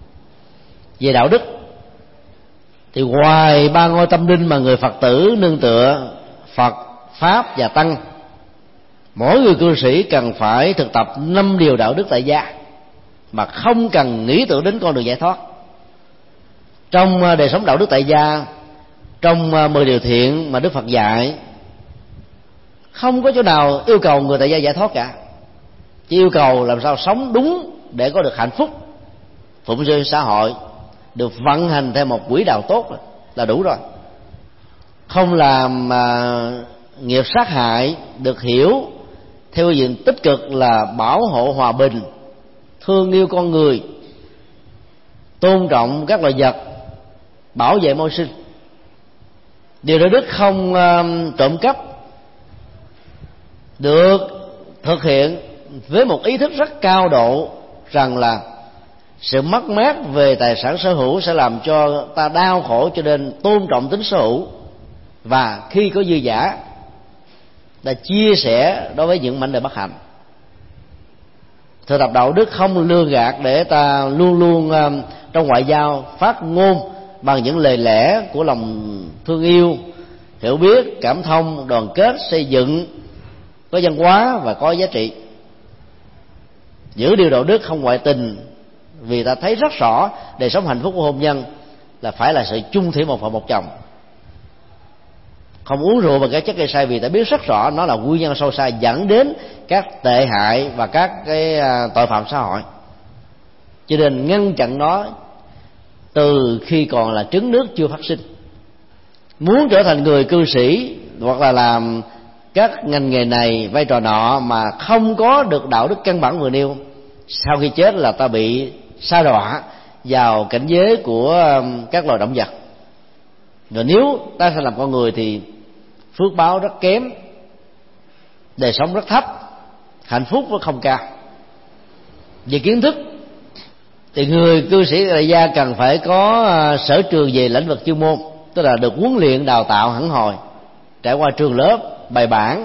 Speaker 2: Về đạo đức thì ngoài ba ngôi tâm linh mà người Phật tử nương tựa Phật, Pháp và Tăng, mỗi người cư sĩ cần phải thực tập năm điều đạo đức tại gia mà không cần nghĩ tưởng đến con đường giải thoát. Trong đời sống đạo đức tại gia, trong mười điều thiện mà Đức Phật dạy, không có chỗ nào yêu cầu người tại gia giải thoát cả, chỉ yêu cầu làm sao sống đúng để có được hạnh phúc, phụng sự xã hội, được vận hành theo một quỹ đạo tốt là đủ rồi. Không làm mà nghiệp sát hại, được hiểu theo diện tích cực là bảo hộ hòa bình, thương yêu con người, tôn trọng các loài vật, bảo vệ môi sinh. Điều đạo đức không uh, trộm cắp được thực hiện với một ý thức rất cao độ rằng là sự mất mát về tài sản sở hữu sẽ làm cho ta đau khổ, cho nên tôn trọng tính sở hữu, và khi có dư giả ta chia sẻ đối với những mảnh đời bất hạnh. Thực tập đạo đức không lừa gạt để ta luôn luôn uh, trong ngoại giao phát ngôn bằng những lời lẽ của lòng thương yêu, hiểu biết, cảm thông, đoàn kết, xây dựng, có văn hóa và có giá trị. Giữ điều đạo đức không ngoại tình, vì ta thấy rất rõ đời sống hạnh phúc của hôn nhân là phải là sự chung thủy một vợ một chồng. Không uống rượu và các chất gây say, vì ta biết rất rõ nó là nguyên nhân sâu xa dẫn đến các tệ hại và các cái tội phạm xã hội. Cho nên ngăn chặn nó từ khi còn là trứng nước chưa phát sinh. Muốn trở thành người cư sĩ hoặc là làm các ngành nghề này, vai trò nọ mà không có được đạo đức căn bản vừa nêu, sau khi chết là ta bị sa đọa vào cảnh giới của các loài động vật. Rồi nếu ta sẽ làm con người thì phước báo rất kém, đời sống rất thấp, hạnh phúc nó không cao. Về kiến thức thì người cư sĩ tại gia cần phải có sở trường về lĩnh vực chuyên môn, tức là được huấn luyện đào tạo hẳn hồi, trải qua trường lớp, bài bản.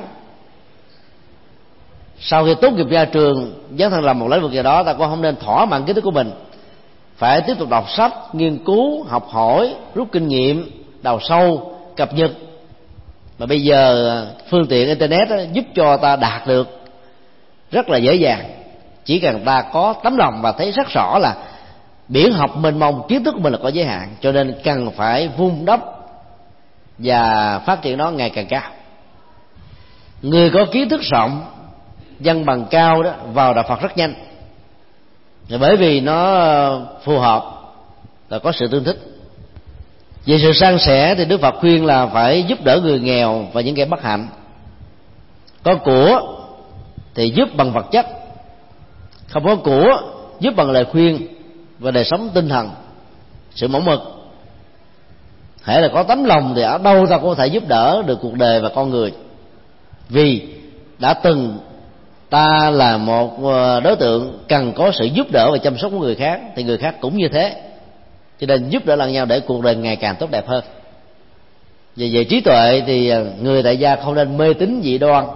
Speaker 2: Sau khi tốt nghiệp ra trường, dấn thân làm một lĩnh vực gì đó, ta cũng không nên thỏa mãn kiến thức của mình, phải tiếp tục đọc sách, nghiên cứu, học hỏi, rút kinh nghiệm, đào sâu, cập nhật. Mà bây giờ phương tiện internet đó, giúp cho ta đạt được rất là dễ dàng, chỉ cần ta có tấm lòng và thấy rất rõ là biển học mênh mông, kiến thức của mình là có giới hạn, cho nên cần phải vun đắp và phát triển nó ngày càng cao. Người có kiến thức rộng, văn bằng cao đó vào đạo Phật rất nhanh, bởi vì nó phù hợp và có sự tương thích. Về sự san sẻ thì Đức Phật khuyên là phải giúp đỡ người nghèo và những kẻ bất hạnh. Có của thì giúp bằng vật chất, không có của giúp bằng lời khuyên và đời sống tinh thần, sự mẫu mực. Hễ là có tấm lòng thì ở đâu ta cũng có thể giúp đỡ được cuộc đời và con người. Vì đã từng ta là một đối tượng cần có sự giúp đỡ và chăm sóc của người khác, thì người khác cũng như thế. Cho nên giúp đỡ lẫn nhau để cuộc đời ngày càng tốt đẹp hơn. Về về trí tuệ thì người tại gia không nên mê tín dị đoan,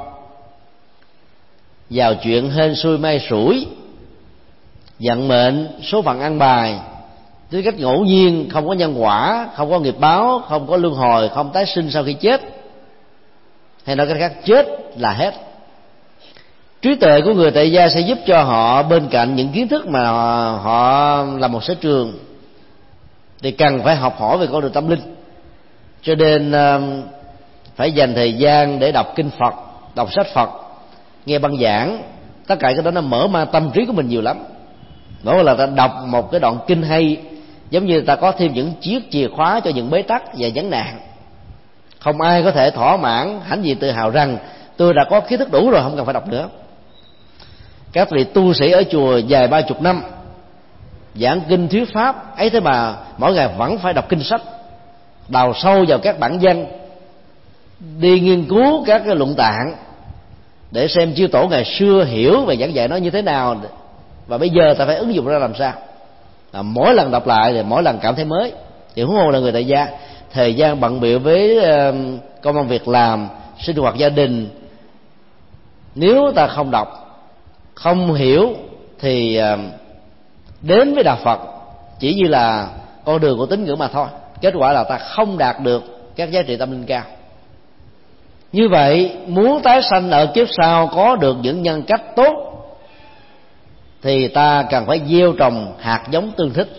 Speaker 2: vào chuyện hên xui may rủi, vận mệnh, số phận ăn bài, tính cách ngẫu nhiên, không có nhân quả, không có nghiệp báo, không có luân hồi, không tái sinh sau khi chết, hay nói cách khác, chết là hết. Trí tuệ của người tại gia sẽ giúp cho họ, bên cạnh những kiến thức mà họ, họ là một sở trường, thì cần phải học hỏi về con đường tâm linh. Cho nên phải dành thời gian để đọc kinh Phật, đọc sách Phật, nghe băng giảng. Tất cả cái đó nó mở mang tâm trí của mình nhiều lắm. Mỗi là ta đọc một cái đoạn kinh hay, giống như ta có thêm những chiếc chìa khóa cho những bế tắc và vấn nạn. Không ai có thể thỏa mãn hãnh diện tự hào rằng tôi đã có kiến thức đủ rồi, không cần phải đọc nữa. Các vị tu sĩ ở chùa dài ba chục năm giảng kinh thuyết pháp ấy, thế mà mỗi ngày vẫn phải đọc kinh sách, đào sâu vào các bản văn, đi nghiên cứu các cái luận tạng để xem chư tổ ngày xưa hiểu và giảng dạy nó như thế nào, và bây giờ ta phải ứng dụng ra làm sao. À, mỗi lần đọc lại thì mỗi lần cảm thấy mới. Thì huống hồ là người tại gia, thời gian bận bịu với uh, công việc làm, sinh hoạt gia đình, nếu ta không đọc, không hiểu thì uh, đến với đạo Phật chỉ như là con đường của tín ngưỡng mà thôi. Kết quả là ta không đạt được các giá trị tâm linh cao. Như vậy, muốn tái sanh ở kiếp sau có được những nhân cách tốt thì ta cần phải gieo trồng hạt giống tương thích,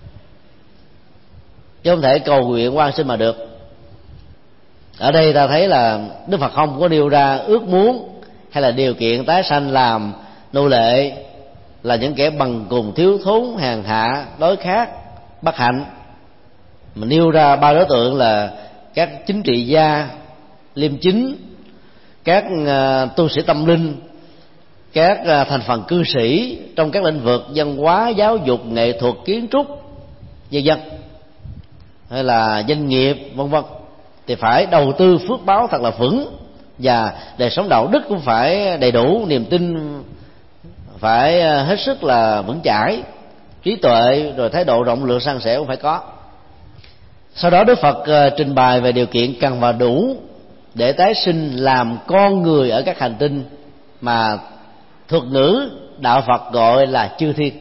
Speaker 2: chứ không thể cầu nguyện quan sinh mà được. Ở đây ta thấy là Đức Phật không có nêu ra ước muốn hay là điều kiện tái sanh làm nô lệ, là những kẻ bằng cùng, thiếu thốn, hèn hạ, đói khát, bất hạnh. Mà nêu ra ba đối tượng là các chính trị gia liêm chính, các uh, tu sĩ tâm linh, các uh, thành phần cư sĩ trong các lĩnh vực văn hóa, giáo dục, nghệ thuật, kiến trúc, vân vân, hay là doanh nghiệp, vân vân. Thì phải đầu tư phước báo thật là vững, và đời sống đạo đức cũng phải đầy đủ, niềm tin phải hết sức là vững chãi, trí tuệ rồi thái độ rộng lượng san sẻ cũng phải có. Sau đó Đức Phật uh, trình bày về điều kiện cần và đủ để tái sinh làm con người ở các hành tinh mà thuật ngữ đạo Phật gọi là chư thiên.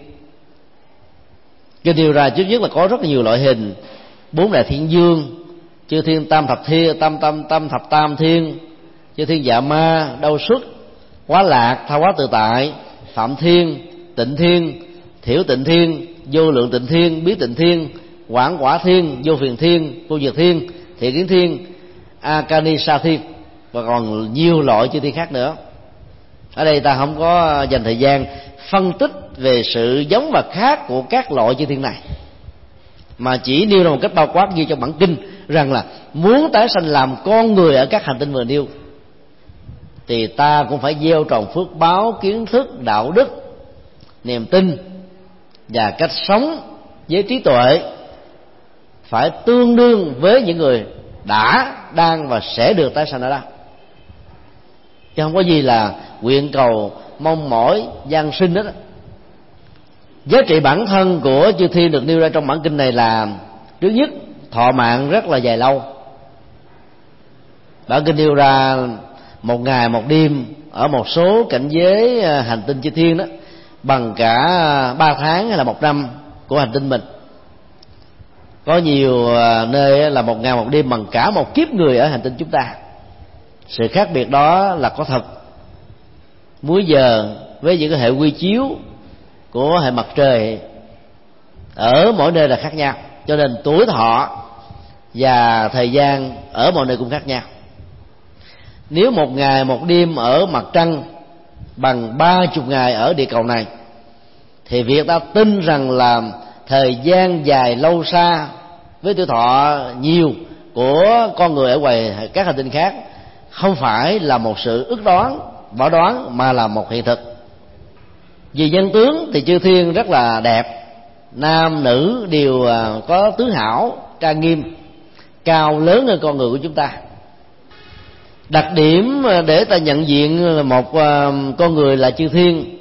Speaker 2: Kinh điều ra trước nhất là có rất nhiều loại hình: bốn đại thiên dương, chư thiên tam thập thiên, tam tam tam thập tam thiên, chư thiên dạ ma, đau xuất, quá lạc, tha hóa tự tại, phạm thiên, tịnh thiên, thiểu tịnh thiên, vô lượng tịnh thiên, bí tịnh thiên, quảng quả thiên, vô phiền thiên, vô diệt thiên, thiện kiến thiên, Akani Sa thiên, và còn nhiều loại chư thiên khác nữa. Ở đây ta không có dành thời gian phân tích về sự giống và khác của các loại chư thiên này, mà chỉ nêu ra một cách bao quát như trong bản kinh rằng là muốn tái sanh làm con người ở các hành tinh vừa nêu thì ta cũng phải gieo trồng phước báo, kiến thức, đạo đức, niềm tin và cách sống với trí tuệ phải tương đương với những người đã, đang và sẽ được tái sanh ở đó. Chứ không có gì là nguyện cầu, mong mỏi, gian sinh đó. Giá trị bản thân của chư thiên được nêu ra trong bản kinh này là: thứ nhất, thọ mạng rất là dài lâu. Bản kinh nêu ra một ngày một đêm ở một số cảnh giới hành tinh chư thiên đó bằng cả ba tháng hay là một năm của hành tinh mình. Có nhiều nơi là một ngày một đêm bằng cả một kiếp người ở hành tinh chúng ta. Sự khác biệt đó là có thật. Múi giờ với những cái hệ quy chiếu của hệ mặt trời ở mỗi nơi là khác nhau, cho nên tuổi thọ và thời gian ở mọi nơi cũng khác nhau. Nếu một ngày một đêm ở mặt trăng bằng ba chục ngày ở địa cầu này, thì việc ta tin rằng là thời gian dài lâu xa với tuổi thọ nhiều của con người ở ngoài các hành tinh khác không phải là một sự ước đoán, bỏ đoán, mà là một hiện thực. Vì nhân tướng thì chư thiên rất là đẹp, nam nữ đều có tướng hảo, trang nghiêm, cao lớn hơn con người của chúng ta. Đặc điểm để ta nhận diện một con người là chư thiên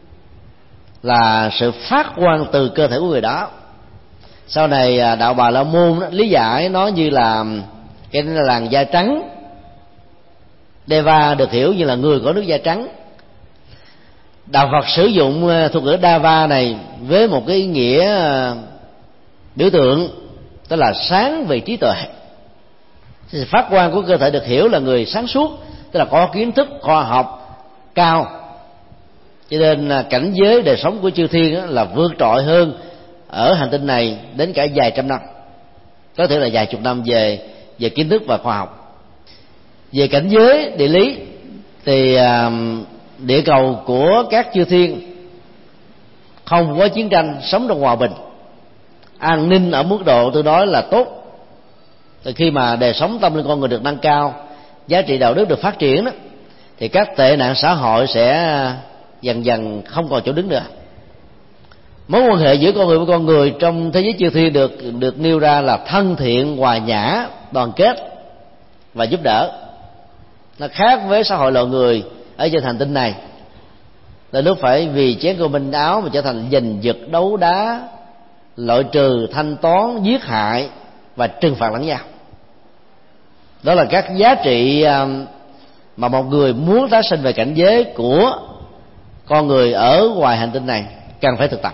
Speaker 2: là sự phát quang từ cơ thể của người đó. Sau này đạo Bà La Môn lý giải nó như là cái làn da trắng. Deva được hiểu như là người có nước da trắng. Đạo Phật sử dụng thuật ngữ Dava này với một cái ý nghĩa biểu tượng, tức là sáng về trí tuệ. Phát quang của cơ thể được hiểu là người sáng suốt, tức là có kiến thức khoa học cao. Cho nên cảnh giới đời sống của chư thiên là vượt trội hơn ở hành tinh này đến cả vài trăm năm, có thể là vài chục năm về về kiến thức và khoa học. Về cảnh giới địa lý thì địa cầu của các chư thiên không có chiến tranh, sống trong hòa bình, an ninh ở mức độ tôi nói là tốt. Từ khi mà đời sống tâm linh con người được nâng cao, giá trị đạo đức được phát triển đó, thì các tệ nạn xã hội sẽ dần dần không còn chỗ đứng nữa. Mối quan hệ giữa con người với con người trong thế giới chư thiên được được nêu ra là thân thiện, hòa nhã, đoàn kết và giúp đỡ. Nó khác với xã hội loài người ở trên hành tinh này, là lúc phải vì chén cơm manh áo mà trở thành giành giật, đấu đá, loại trừ, thanh toán, giết hại và trừng phạt lẫn nhau. Đó là các giá trị mà một người muốn tái sinh về cảnh giới của con người ở ngoài hành tinh này cần phải thực tập.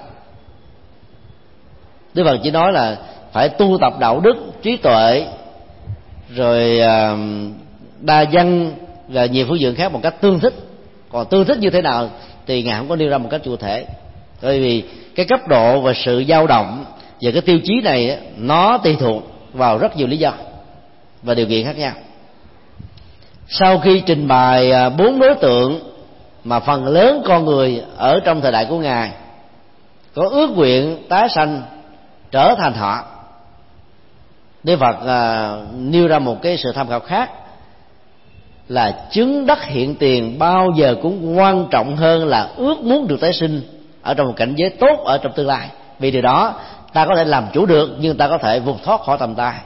Speaker 2: Đức Phật chỉ nói là phải tu tập đạo đức, trí tuệ, rồi đa văn và nhiều phương diện khác một cách tương thích. Còn tương thích như thế nào thì Ngài không có nêu ra một cách cụ thể, bởi vì cái cấp độ và sự dao động về cái tiêu chí này nó tùy thuộc vào rất nhiều lý do và điều kiện khác nhau. Sau khi trình bày bốn đối tượng mà phần lớn con người ở trong thời đại của Ngài có ước nguyện tái sanh trở thành họ, Đức Phật uh, nêu ra một cái sự tham khảo khác là chứng đắc hiện tiền bao giờ cũng quan trọng hơn là ước muốn được tái sinh ở trong một cảnh giới tốt ở trong tương lai. Vì điều đó ta có thể làm chủ được, nhưng ta có thể vụt thoát khỏi tầm tay.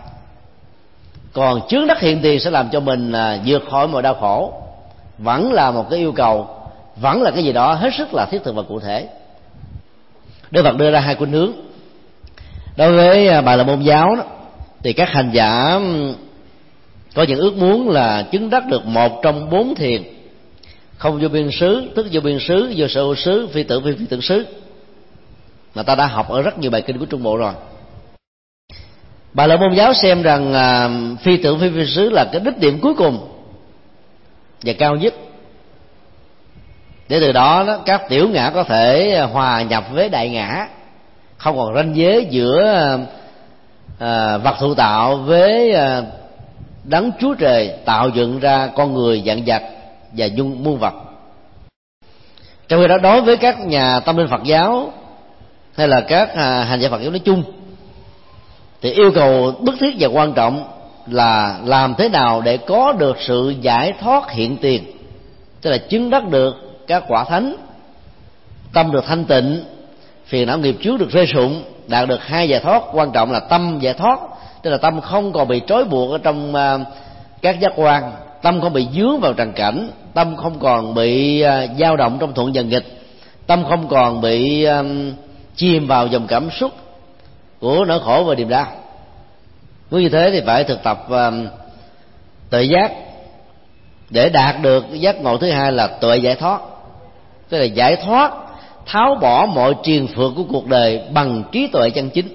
Speaker 2: Còn chứng đắc hiện tiền sẽ làm cho mình uh, vượt khỏi mọi đau khổ, vẫn là một cái yêu cầu, vẫn là cái gì đó hết sức là thiết thực và cụ thể. Đức Phật đưa ra hai khuynh hướng. Đối với Bà La Môn giáo đó, thì các hành giả có những ước muốn là chứng đắc được một trong bốn thiền: không vô biên xứ, tức vô biên xứ, vô sở hữu xứ, phi tưởng phi phi tưởng xứ, mà ta đã học ở rất nhiều bài kinh của Trung Bộ rồi. Bà La Môn giáo xem rằng à, phi tưởng phi phi xứ là cái đích điểm cuối cùng và cao nhất, để từ đó, đó các tiểu ngã có thể hòa nhập với đại ngã, không còn ranh giới giữa à, vật thụ tạo với à, đấng Chúa Trời tạo dựng ra con người vạn vật và dung muôn vật. Trong khi đó, đối với các nhà tâm linh Phật giáo hay là các à, hành giả Phật giáo nói chung, thì yêu cầu bức thiết và quan trọng là làm thế nào để có được sự giải thoát hiện tiền, tức là chứng đắc được các quả thánh, tâm được thanh tịnh, phiền não nghiệp chướng được rơi sụng, đạt được hai giải thoát quan trọng là tâm giải thoát, tức là tâm không còn bị trói buộc ở trong uh, các giác quan, tâm không bị dướng vào trần cảnh, tâm không còn bị uh, dao động trong thuận và nghịch, tâm không còn bị uh, chìm vào dòng cảm xúc của nỗi khổ và niềm đau. Nếu như thế thì phải thực tập uh, tuệ giác để đạt được giác ngộ thứ hai là tuệ giải thoát, tức là giải thoát, tháo bỏ mọi triền phượng của cuộc đời bằng trí tuệ chân chính.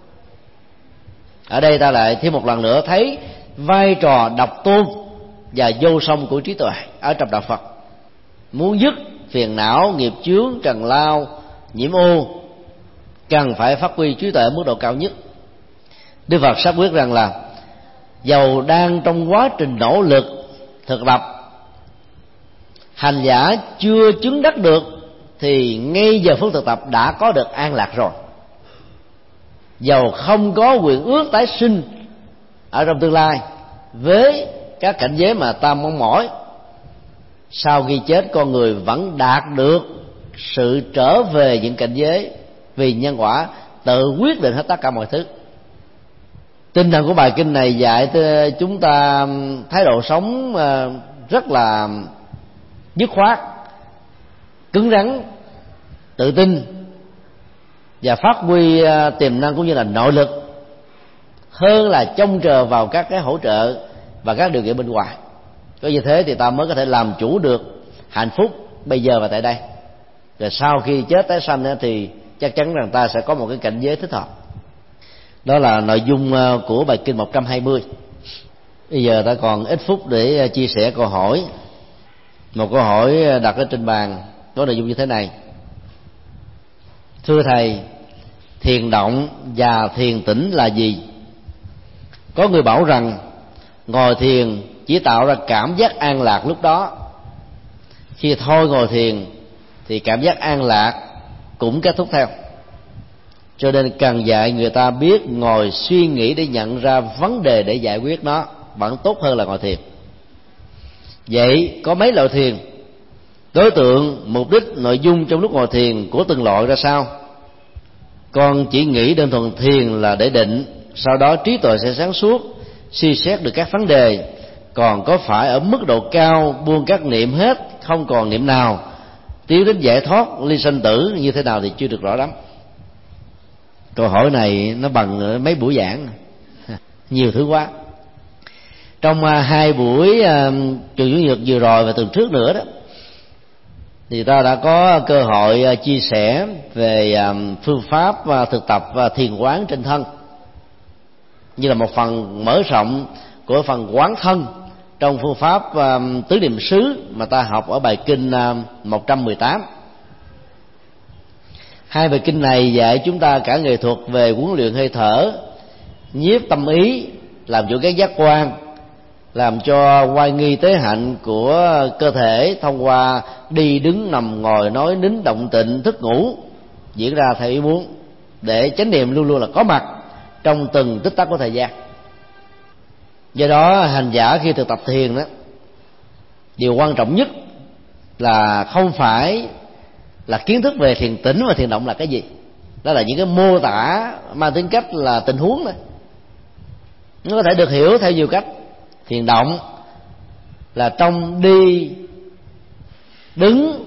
Speaker 2: Ở đây ta lại thêm một lần nữa thấy vai trò độc tôn và vô song của trí tuệ ở trong đạo Phật. Muốn dứt phiền não, nghiệp chướng, trần lao, nhiễm ô, cần phải phát huy trí tuệ ở mức độ cao nhất. Đức Phật xác quyết rằng là dầu đang trong quá trình nỗ lực thực tập, hành giả chưa chứng đắc được thì ngay giờ phút thực tập đã có được an lạc rồi. dầu không có quyền ước tái sinh ở trong tương lai với các cảnh giới mà ta mong mỏi, sau khi chết con người vẫn đạt được sự trở về những cảnh giới vì nhân quả tự quyết định hết tất cả mọi thứ. Tinh thần của bài kinh này dạy chúng ta thái độ sống rất là dứt khoát, cứng rắn, tự tin và phát huy tiềm năng cũng như là nội lực, hơn là trông chờ vào các cái hỗ trợ và các điều kiện bên ngoài. Có như thế thì ta mới có thể làm chủ được hạnh phúc bây giờ và tại đây. Rồi sau khi chết tái sanh thì chắc chắn rằng ta sẽ có một cái cảnh giới thích hợp. Đó là nội dung của bài kinh một trăm hai mươi. Bây giờ ta còn ít phút để chia sẻ câu hỏi. Một câu hỏi đặt ở trên bàn có nội dung như thế này: thưa thầy, thiền động và thiền tĩnh là gì? Có người bảo rằng ngồi thiền chỉ tạo ra cảm giác an lạc lúc đó, khi thôi ngồi thiền thì cảm giác an lạc cũng kết thúc theo. Cho nên cần dạy người ta biết ngồi suy nghĩ để nhận ra vấn đề để giải quyết nó vẫn tốt hơn là ngồi thiền. Vậy có mấy loại thiền? Đối tượng, mục đích, nội dung trong lúc ngồi thiền của từng loại ra sao? Con chỉ nghĩ đơn thuần thiền là để định, sau đó trí tuệ sẽ sáng suốt, suy xét được các vấn đề. Còn có phải ở mức độ cao buông các niệm hết, không còn niệm nào, tiến đến giải thoát ly sanh tử như thế nào thì chưa được rõ lắm. Câu hỏi này nó bằng mấy buổi giảng, nhiều thứ quá. Trong hai buổi trường chủ nhật vừa rồi và tuần trước nữa đó, thì ta đã có cơ hội chia sẻ về phương pháp thực tập thiền quán trên thân, như là một phần mở rộng của phần quán thân trong phương pháp tứ niệm xứ mà ta học ở bài kinh một trăm mười tám. Hai bài kinh này dạy chúng ta cả nghệ thuật về huấn luyện hơi thở, nhiếp tâm ý, làm chủ các giác quan, làm cho oai nghi tế hạnh của cơ thể thông qua đi đứng nằm ngồi nói nín động tịnh thức ngủ diễn ra theo ý muốn, để chánh niệm luôn luôn là có mặt trong từng tích tắc của thời gian. Do đó hành giả khi thực tập thiền đó, điều quan trọng nhất là không phải là kiến thức về thiền tĩnh và thiền động là cái gì. Đó là những cái mô tả mang tính cách là tình huống thôi, nó có thể được hiểu theo nhiều cách. Thiền động là trong đi đứng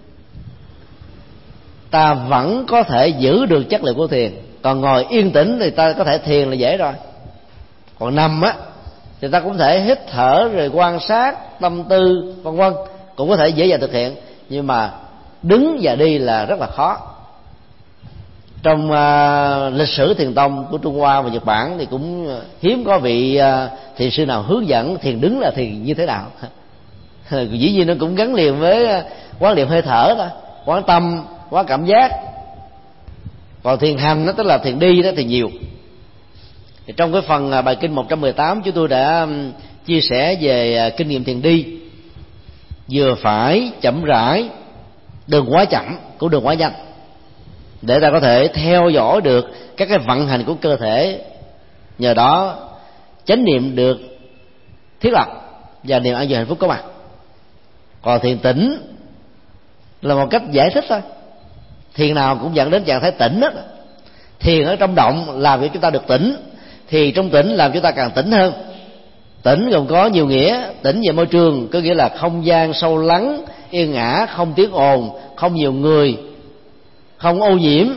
Speaker 2: ta vẫn có thể giữ được chất liệu của thiền. Còn ngồi yên tĩnh thì ta có thể thiền là dễ rồi. Còn nằm á thì ta cũng thể hít thở rồi quan sát tâm tư vân vân, cũng có thể dễ dàng thực hiện. Nhưng mà đứng và đi là rất là khó. Trong uh, lịch sử thiền tông của Trung Hoa và Nhật Bản thì cũng hiếm có vị uh, thiền sư nào hướng dẫn thiền đứng là thiền như thế nào. Dĩ nhiên nó cũng gắn liền với uh, quán niệm hơi thở thôi, quán tâm, quán cảm giác. Còn thiền hành đó, tức là thiền đi đó thì nhiều. Thì trong cái phần uh, bài kinh một trăm mười tám chúng tôi đã um, chia sẻ về uh, kinh nghiệm thiền đi, vừa phải, chậm rãi, đừng quá chậm cũng đừng quá nhanh, để ta có thể theo dõi được các cái vận hành của cơ thể. Nhờ đó chánh niệm được thiết lập và niềm an vui hạnh phúc có mặt. Còn thiền tĩnh là một cách giải thích thôi. Thiền nào cũng dẫn đến trạng thái tĩnh đó. Thiền ở trong động làm cho chúng ta được tĩnh, thì trong tĩnh làm chúng ta càng tĩnh hơn. Tĩnh gồm có nhiều nghĩa. Tĩnh về môi trường có nghĩa là không gian sâu lắng, yên ả, không tiếng ồn, không nhiều người, không ô nhiễm,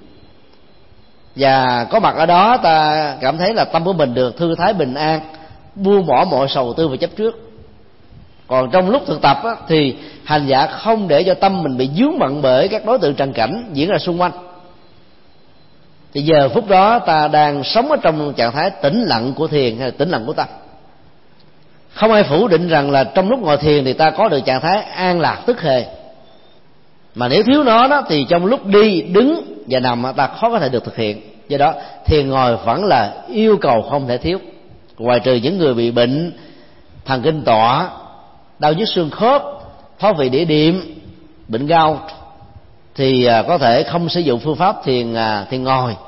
Speaker 2: và có mặt ở đó ta cảm thấy là tâm của mình được thư thái bình an, buông bỏ mọi sầu tư và chấp trước. Còn trong lúc thực tập á, thì hành giả không để cho tâm mình bị vướng bận bởi các đối tượng trần cảnh diễn ra xung quanh. Thì giờ phút đó ta đang sống ở trong trạng thái tĩnh lặng của thiền hay là tĩnh lặng của tâm. Không ai phủ định rằng là trong lúc ngồi thiền thì ta có được trạng thái an lạc tức khề, mà nếu thiếu nó đó thì trong lúc đi, đứng và nằm ta khó có thể được thực hiện. Do đó thiền ngồi vẫn là yêu cầu không thể thiếu, ngoài trừ những người bị bệnh thần kinh tọa, đau nhức xương khớp, thoát vị đĩa điểm, bệnh gout thì có thể không sử dụng phương pháp thiền thiền ngồi,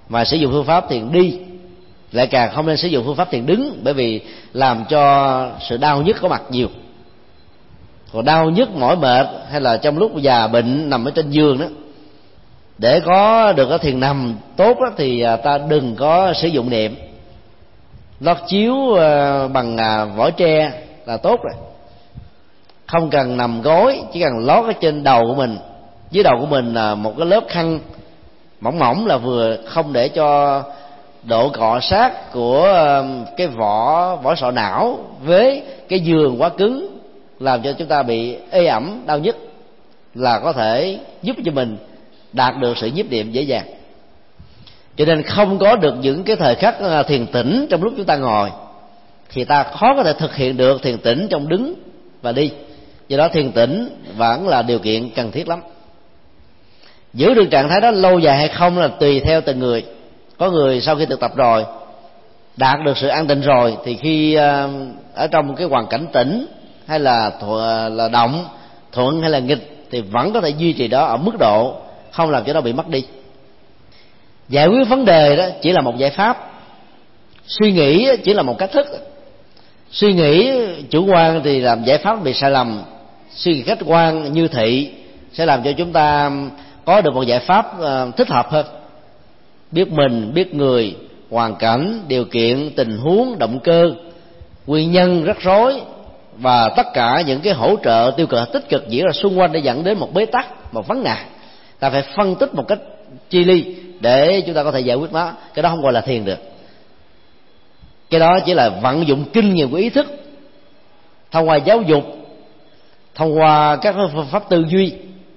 Speaker 2: mà sử dụng phương pháp thiền đi. Lại càng không nên sử dụng phương pháp thiền đứng, bởi vì làm cho sự đau nhức có mặt nhiều. Còn đau nhức mỏi mệt hay là trong lúc già bệnh nằm ở trên giường đó, để có được cái thiền nằm tốt đó, thì ta đừng có sử dụng niệm. Lót chiếu bằng vỏ tre là tốt rồi, không cần nằm gối, chỉ cần lót ở trên đầu của mình. Dưới đầu của mình là một cái lớp khăn mỏng mỏng là vừa, không để cho độ cọ sát của cái vỏ vỏ sọ não với cái giường quá cứng làm cho chúng ta bị ê ẩm đau nhức, là có thể giúp cho mình đạt được sự nhiếp niệm dễ dàng. Cho nên không có được những cái thời khắc thiền tĩnh trong lúc chúng ta ngồi thì ta khó có thể thực hiện được thiền tĩnh trong đứng và đi. Do đó thiền tĩnh vẫn là điều kiện cần thiết lắm. Giữ được trạng thái đó lâu dài hay không là tùy theo từng người. Có người sau khi thực tập rồi, đạt được sự an tịnh rồi, thì khi ở trong cái hoàn cảnh tĩnh hay là là động, thuận hay là nghịch, thì vẫn có thể duy trì đó ở mức độ không làm cho nó bị mất đi. Giải quyết vấn đề đó chỉ là một giải pháp, suy nghĩ chỉ là một cách thức. Suy nghĩ chủ quan thì làm giải pháp bị sai lầm, suy nghĩ khách quan như thị sẽ làm cho chúng ta có được một giải pháp thích hợp hơn. Biết mình, biết người, hoàn cảnh, điều kiện, tình huống, động cơ, nguyên nhân rắc rối và tất cả những cái hỗ trợ tiêu cực tích cực diễn ra xung quanh để dẫn đến một bế tắc, một vấn nạn. Ta phải phân tích một cách chi ly để chúng ta có thể giải quyết nó. Cái đó không gọi là thiền được. Cái đó chỉ là vận dụng kinh nghiệm của ý thức thông qua giáo dục, thông qua các phương pháp tư duy.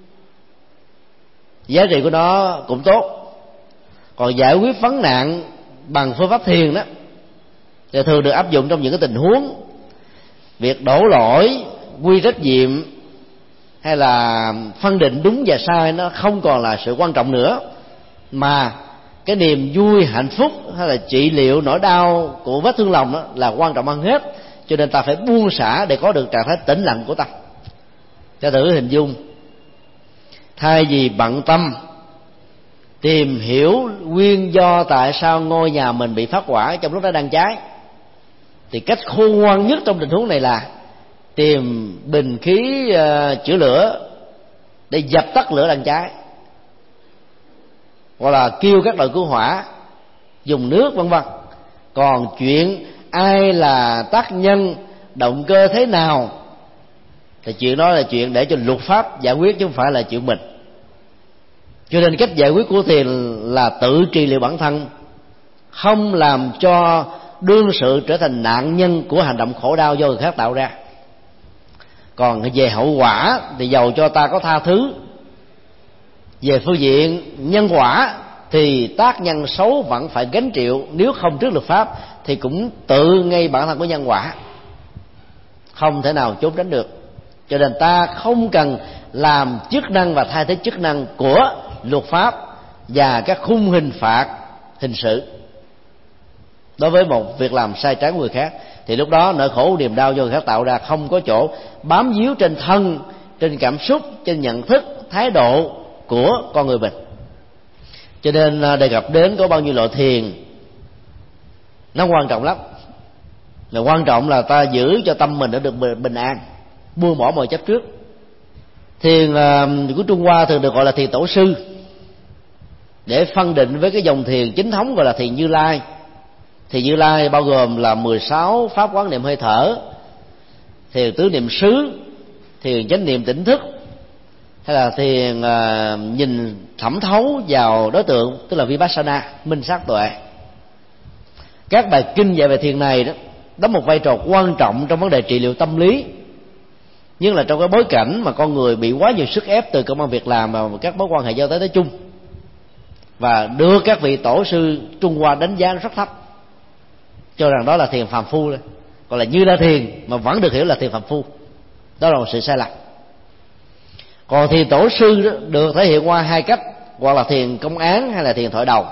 Speaker 2: Giá trị của nó cũng tốt. Còn giải quyết vấn nạn bằng phương pháp thiền đó thì thường được áp dụng trong những cái tình huống việc đổ lỗi, quy trách nhiệm hay là phân định đúng và sai nó không còn là sự quan trọng nữa, mà cái niềm vui, hạnh phúc hay là trị liệu nỗi đau của vết thương lòng đó là quan trọng hơn hết. Cho nên ta phải buông xả để có được trạng thái tĩnh lặng của tâm. Cho thử hình dung, thay vì bận tâm tìm hiểu nguyên do tại sao ngôi nhà mình bị phát hỏa trong lúc nó đang cháy, thì cách khôn ngoan nhất trong tình huống này là tìm bình khí uh, chữa lửa để dập tắt lửa đang cháy, hoặc là kêu các đội cứu hỏa, dùng nước vân vân. Còn chuyện ai là tác nhân, động cơ thế nào thì chuyện đó là chuyện để cho luật pháp giải quyết, chứ không phải là chuyện mình. Cho nên cách giải quyết của thiền là tự trị liệu bản thân, không làm cho đương sự trở thành nạn nhân của hành động khổ đau do người khác tạo ra. Còn về hậu quả thì dầu cho ta có tha thứ, về phương diện nhân quả thì tác nhân xấu vẫn phải gánh chịu. Nếu không trước luật pháp thì cũng tự ngay bản thân của nhân quả, không thể nào trốn tránh được. Cho nên ta không cần làm chức năng và thay thế chức năng của luật pháp và các khung hình phạt hình sự đối với một việc làm sai trái của người khác. Thì lúc đó nỗi khổ niềm đau do người khác tạo ra không có chỗ bám víu trên thân, trên cảm xúc, trên nhận thức, thái độ của con người mình. Cho nên đề cập đến có bao nhiêu loại thiền nó quan trọng lắm. Là quan trọng là ta giữ cho tâm mình đã được bình an, buông bỏ mọi chấp trước. Thiền của Trung Hoa thường được gọi là thiền tổ sư, để phân định với cái dòng thiền chính thống gọi là thiền Như Lai. Thiền Như Lai bao gồm là mười sáu pháp quán niệm hơi thở, thiền tứ niệm xứ, thiền chánh niệm tỉnh thức, hay là thiền uh, nhìn thẩm thấu vào đối tượng, tức là Vipassana, minh sát tuệ. Các bài kinh dạy về thiền này đó đóng một vai trò quan trọng trong vấn đề trị liệu tâm lý, nhưng là trong cái bối cảnh mà con người bị quá nhiều sức ép từ công ăn việc làm và các mối quan hệ giao tế nói chung, và đưa các vị tổ sư Trung Hoa đánh giá rất thấp, cho rằng đó là thiền phàm phu đấy. Còn là Như Lai thiền mà vẫn được hiểu là thiền phàm phu, đó là một sự sai lầm. Còn thiền tổ sư đó được thể hiện qua hai cách, hoặc là thiền công án hay là thiền thoại đầu.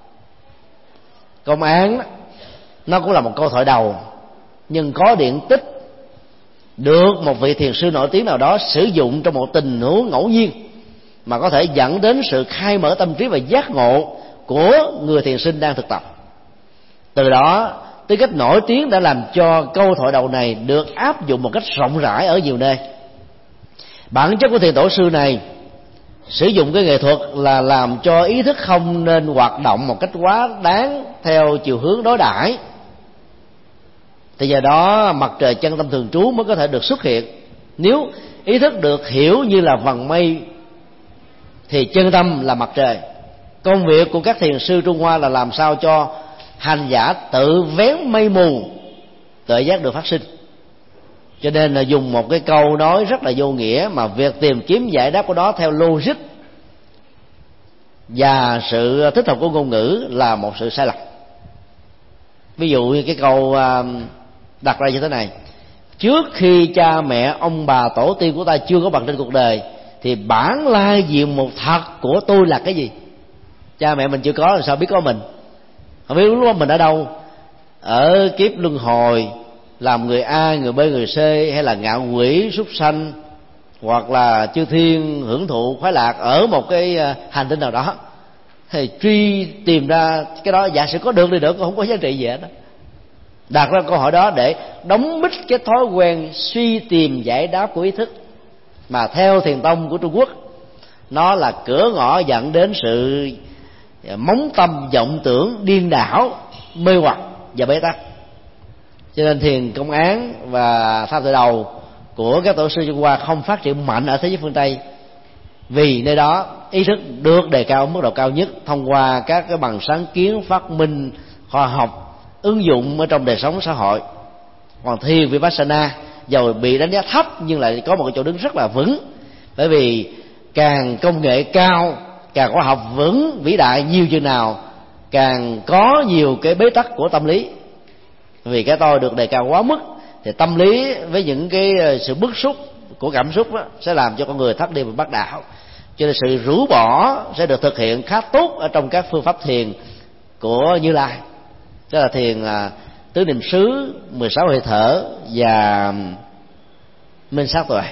Speaker 2: Công án đó, nó cũng là một câu thoại đầu, nhưng có điển tích được một vị thiền sư nổi tiếng nào đó sử dụng trong một tình huống ngẫu nhiên mà có thể dẫn đến sự khai mở tâm trí và giác ngộ của người thiền sinh đang thực tập. Từ đó tư cách nổi tiếng đã làm cho câu thoại đầu này được áp dụng một cách rộng rãi ở nhiều nơi. Bản chất của thiền tổ sư này sử dụng cái nghệ thuật là làm cho ý thức không nên hoạt động một cách quá đáng theo chiều hướng đối đãi, thì do đó mặt trời chân tâm thường trú mới có thể được xuất hiện. Nếu ý thức được hiểu như là vầng mây thì chân tâm là mặt trời. Công việc của các thiền sư Trung Hoa là làm sao cho hành giả tự vén mây mù, tự giác được phát sinh. Cho nên là dùng một cái câu nói rất là vô nghĩa, mà việc tìm kiếm giải đáp của đó theo logic và sự thích hợp của ngôn ngữ là một sự sai lầm. Ví dụ như cái câu đặt ra như thế này: trước khi cha mẹ ông bà tổ tiên của ta chưa có mặt trên cuộc đời thì bản lai diện một thật của tôi là cái gì? Cha mẹ mình chưa có, làm sao biết có mình? Không biết lúc đó mình ở đâu, ở kiếp luân hồi làm người A, người B, người C, hay là ngạo quỷ, súc sanh, hoặc là chư thiên hưởng thụ khoái lạc ở một cái hành tinh nào đó, thì truy tìm ra cái đó, giả sử có được thì được, không có giá trị gì hết đó. Đặt ra câu hỏi đó để đóng bít cái thói quen suy tìm giải đáp của ý thức, mà theo thiền tông của Trung Quốc nó là cửa ngõ dẫn đến sự móng tâm vọng tưởng điên đảo, mê hoặc và bế tắc. Cho nên thiền công án và pháp tự đầu của các tổ sư Trung Hoa không phát triển mạnh ở thế giới phương Tây, vì nơi đó ý thức được đề cao mức độ cao nhất thông qua các cái bằng sáng kiến, phát minh, khoa học, ứng dụng ở trong đời sống xã hội. Còn thiền Vipassana dầu bị đánh giá thấp nhưng lại có một cái chỗ đứng rất là vững, bởi vì càng công nghệ cao, càng khoa học vững vĩ đại nhiều chừng nào, càng có nhiều cái bế tắc của tâm lý. Vì cái tôi được đề cao quá mức thì tâm lý với những cái sự bức xúc của cảm xúc đó, sẽ làm cho con người thất đi và bắt đảo. Cho nên sự rũ bỏ sẽ được thực hiện khá tốt ở trong các phương pháp thiền của Như Lai. Đó là thiền là tứ niệm xứ, mười sáu hơi thở và minh sát tuệ.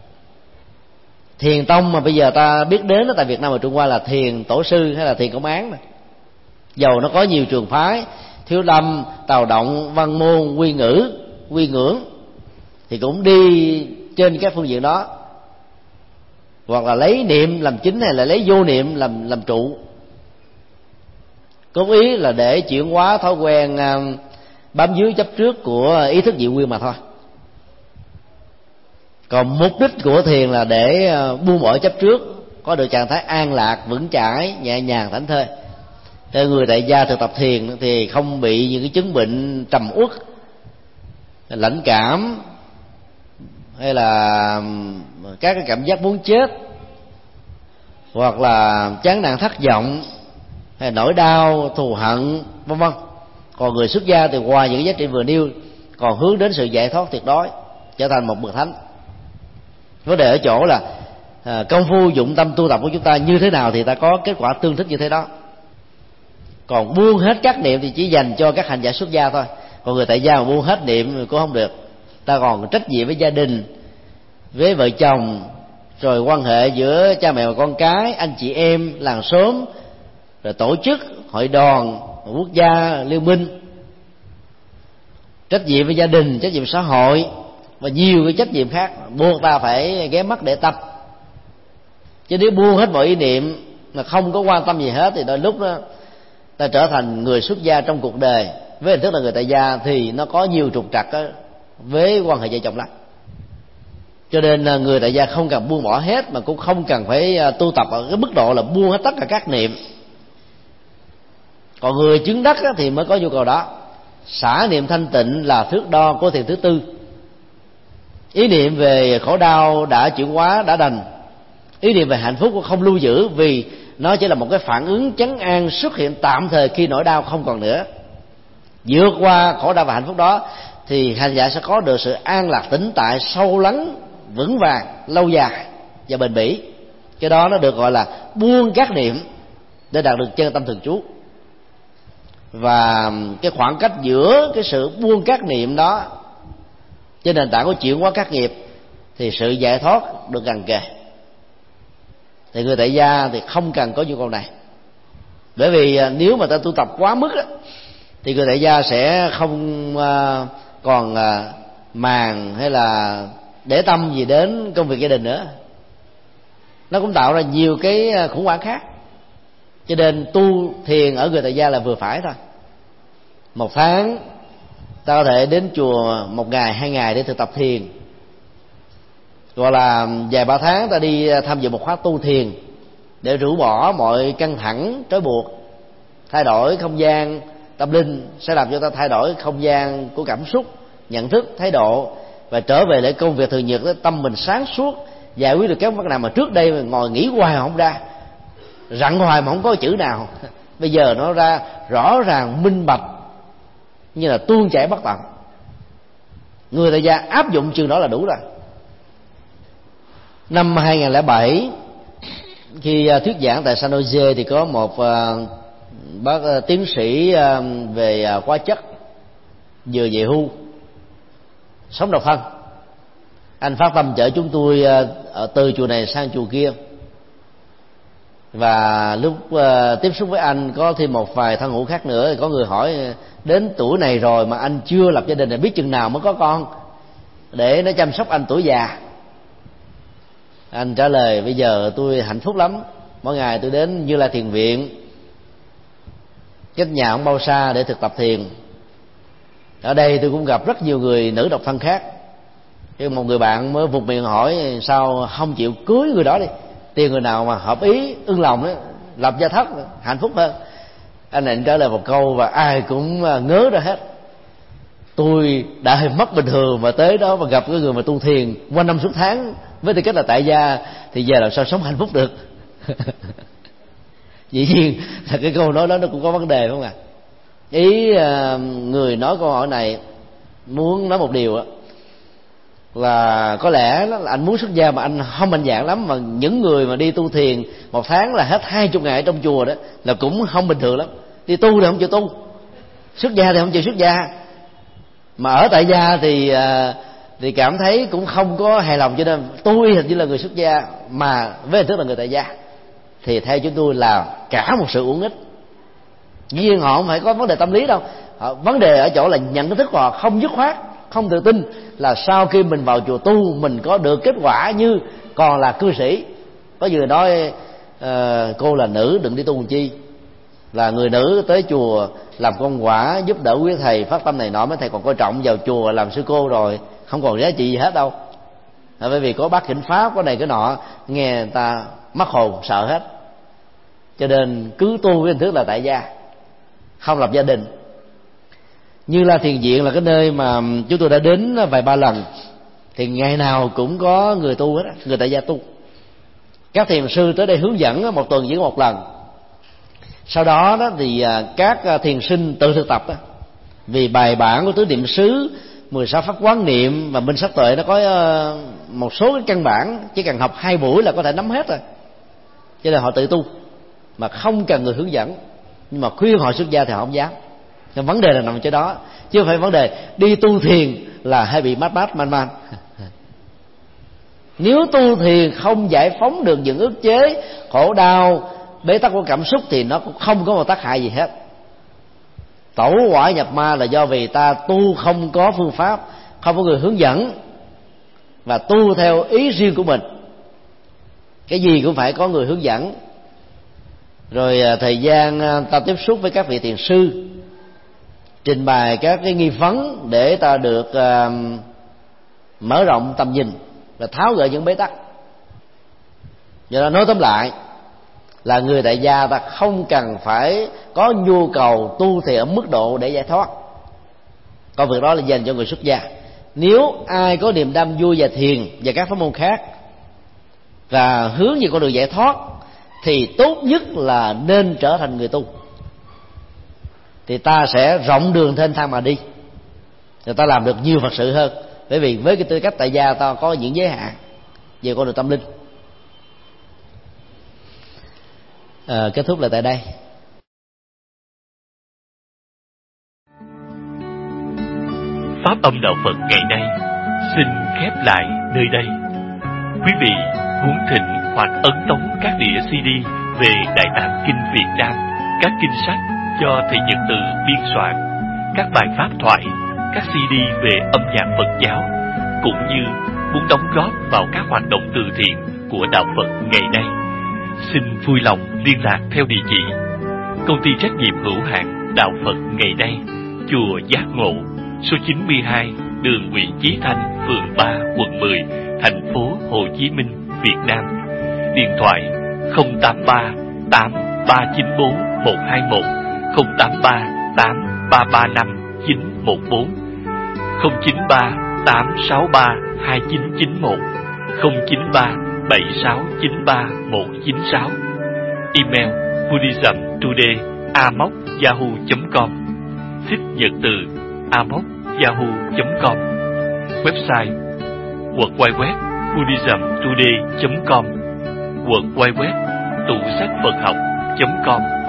Speaker 2: Thiền tông mà bây giờ ta biết đến ở tại Việt Nam và Trung Hoa là thiền tổ sư hay là thiền công án này. Dầu nó có nhiều trường phái, Thiếu Lâm, Tào Động, Văn Môn, Quy Ngữ, Quy Ngưỡng, thì cũng đi trên các phương diện đó, hoặc là lấy niệm làm chính hay là lấy vô niệm làm làm trụ. Cố ý là để chuyển hóa thói quen bám dưới chấp trước của ý thức dị nguyên mà thôi. Còn mục đích của thiền là để buông bỏ chấp trước, có được trạng thái an lạc, vững chãi, nhẹ nhàng, thảnh thơi. Theo người tại gia thực tập thiền thì không bị những cái chứng bệnh trầm uất, lãnh cảm, hay là các cái cảm giác muốn chết, hoặc là chán nản thất vọng, hay nỗi đau, thù hận, vân vân. Còn người xuất gia thì qua những giá trị vừa nêu còn hướng đến sự giải thoát tuyệt đối, trở thành một bậc thánh. Vấn đề ở chỗ là à, công phu dụng tâm tu tập của chúng ta như thế nào thì ta có kết quả tương thích như thế đó. Còn buông hết các niệm thì chỉ dành cho các hành giả xuất gia thôi. Còn người tại gia mà buông hết niệm cũng không được. Ta còn trách nhiệm với gia đình, với vợ chồng, rồi quan hệ giữa cha mẹ và con cái, anh chị em, làng xóm, rồi tổ chức, hội đoàn, quốc gia, liên minh, trách nhiệm với gia đình, trách nhiệm xã hội và nhiều cái trách nhiệm khác buộc ta phải ghé mắt để tập. Chứ nếu buông hết mọi ý niệm mà không có quan tâm gì hết thì đôi lúc đó ta trở thành người xuất gia trong cuộc đời với hình thức là người tại gia, thì nó có nhiều trục trặc với quan hệ vợ chồng lắm. Cho nên người tại gia không cần buông bỏ hết, mà cũng không cần phải tu tập ở cái mức độ là buông hết tất cả các niệm. Còn người chứng đắc thì mới có nhu cầu đó. Xả niệm thanh tịnh là thước đo của thiền thứ tư. Ý niệm về khổ đau đã chuyển hóa, đã đành. Ý niệm về hạnh phúc cũng không lưu giữ, vì nó chỉ là một cái phản ứng chấn an xuất hiện tạm thời khi nỗi đau không còn nữa. Vượt qua khổ đau và hạnh phúc đó thì hành giả sẽ có được sự an lạc tĩnh tại sâu lắng, vững vàng, lâu dài và bền bỉ. Cái đó nó được gọi là buông các niệm để đạt được chân tâm thường trú. Và cái khoảng cách giữa cái sự buông các niệm đó trên nền tảng của chuyển hóa các nghiệp thì sự giải thoát được gần kề. Thì người tại gia thì không cần có nhu cầu này. Bởi vì nếu mà ta tu tập quá mức á, thì người tại gia sẽ không còn màng hay là để tâm gì đến công việc gia đình nữa. Nó cũng tạo ra nhiều cái khủng hoảng khác. Cho nên tu thiền ở người tại gia là vừa phải thôi. Một tháng ta có thể đến chùa một ngày, hai ngày để thực tập thiền, gọi là vài ba tháng ta đi tham dự một khóa tu thiền để rũ bỏ mọi căng thẳng trói buộc, thay đổi không gian tâm linh sẽ làm cho ta thay đổi không gian của cảm xúc, nhận thức, thái độ, và trở về lại công việc thường nhật. Tâm mình sáng suốt, giải quyết được các vấn đề mà trước đây mình ngồi nghĩ hoài mà không ra, rặn hoài mà không có chữ nào, bây giờ nó ra rõ ràng minh bạch như là tuôn chảy bất tận. Người tại gia áp dụng chương đó là đủ rồi. Năm hai không không bảy, khi thuyết giảng tại San Jose thì có một uh, bác uh, tiến sĩ uh, về uh, hóa chất vừa về hưu, sống độc thân. Anh phát tâm chở chúng tôi uh, từ chùa này sang chùa kia, và lúc uh, tiếp xúc với anh có thêm một vài thân hữu khác nữa. Có người hỏi đến tuổi này rồi mà anh chưa lập gia đình, là biết chừng nào mới có con để nó chăm sóc anh tuổi già. Anh trả lời bây giờ tôi hạnh phúc lắm, mỗi ngày tôi đến Như Lai Thiền Viện, cách nhà không bao xa, để thực tập thiền. Ở đây tôi cũng gặp rất nhiều người nữ độc thân khác. Chứ một người bạn mới vụt miệng hỏi sao không chịu cưới người đó đi, tìm người nào mà hợp ý ưng lòng đó, lập gia thất hạnh phúc hơn. Anh này trả lời một câu và ai cũng ngớ ra hết: tôi đã mất bình thường mà tới đó mà gặp cái người mà tu thiền qua năm suốt tháng với tư cách là tại gia thì giờ làm sao sống hạnh phúc được. Dĩ nhiên là cái câu nói đó nó cũng có vấn đề, không ạ? À? Ý người nói câu hỏi này muốn nói một điều đó, là có lẽ là anh muốn xuất gia mà anh không mạnh dạn lắm, mà những người mà đi tu thiền một tháng là hết hai chục ngày ở trong chùa đó là cũng không bình thường lắm. Đi tu thì không chịu tu, xuất gia thì không chịu xuất gia, mà ở tại gia thì thì cảm thấy cũng không có hài lòng, cho nên tôi hình như là người xuất gia mà với hình thức là người tại gia. Thì theo chúng tôi là cả một sự uổng ích. Dĩ nhiên họ không phải có vấn đề tâm lý đâu, họ, vấn đề ở chỗ là nhận cái thức họ không dứt khoát, không tự tin là sau khi mình vào chùa tu mình có được kết quả như còn là cư sĩ. Có người nói uh, cô là nữ đừng đi tu làm chi, là người nữ tới chùa làm công quả giúp đỡ quý thầy phát tâm này nọ, mấy thầy còn coi trọng vào chùa làm sư cô rồi, không còn giá trị gì hết đâu. À, bởi vì có bác Khỉnh Pháp, có này cái nọ, nghe người ta mất hồn sợ hết. Cho nên cứ tu với hình thức là tại gia, không lập gia đình. Như là thiền viện là cái nơi mà chúng tôi đã đến vài ba lần, thì ngày nào cũng có người tu hết, người tại gia tu. Các thiền sư tới đây hướng dẫn một tuần chỉ có một lần. Sau đó, đó thì các thiền sinh tự thực tập đó. Vì bài bản của tứ niệm xứ, mười sáu pháp quán niệm và minh sát tuệ nó có một số cái căn bản, chỉ cần học hai buổi là có thể nắm hết rồi. Cho nên họ tự tu mà không cần người hướng dẫn. Nhưng mà khuyên họ xuất gia thì họ không dám. Nhưng vấn đề là nằm chỗ đó, chứ không phải vấn đề đi tu thiền là hay bị mát mát man man. Nếu tu thiền không giải phóng được những ức chế, khổ đau, bế tắc của cảm xúc thì nó cũng không có một tác hại gì hết. Tẩu hỏa nhập ma là do vì ta tu không có phương pháp, không có người hướng dẫn, và tu theo ý riêng của mình. Cái gì cũng phải có người hướng dẫn. Rồi thời gian ta tiếp xúc với các vị thiền sư, trình bày các cái nghi vấn để ta được uh, mở rộng tầm nhìn và tháo gỡ những bế tắc. Do đó nói tóm lại là người tại gia ta không cần phải có nhu cầu tu thiền ở mức độ để giải thoát. Công việc đó là dành cho người xuất gia. Nếu ai có niềm đam vui và thiền và các pháp môn khác và hướng về con đường giải thoát thì tốt nhất là nên trở thành người tu. Thì ta sẽ rộng đường thênh thang mà đi, rồi ta làm được nhiều Phật sự hơn. Bởi vì với cái tư cách tại gia ta có những giới hạn về con đường tâm linh. À, kết thúc lại tại đây.
Speaker 3: Pháp âm đạo Phật ngày nay xin khép lại nơi đây. Quý vị muốn thỉnh hoặc ấn tống các đĩa xê đê về Đại Tạng Kinh Việt Nam các kinh sách do thầy Nhật Từ biên soạn, các bài pháp thoại, các xê đê về âm nhạc Phật giáo, cũng như muốn đóng góp vào các hoạt động từ thiện của Đạo Phật ngày nay, xin vui lòng liên lạc theo địa chỉ Công ty trách nhiệm hữu hạn Đạo Phật ngày nay, chùa Giác Ngộ, số chín mươi hai, đường Nguyễn Chí Thanh, phường ba, quận mười, thành phố Hồ Chí Minh, Việt Nam. Điện thoại không tám ba tám ba chín bốn một hai một, không tám ba tám ba ba năm chín một bốn, không chín ba tám sáu ba hai chín chín một, không chín ba bảy sáu chín ba một chín sáu. Email buddhism today a m o c yahoo chấm com, thích nhật từ a m o c yahoo chấm com. Website w w w buddhism today chấm com, w w w tủ sách Phật học chấm com.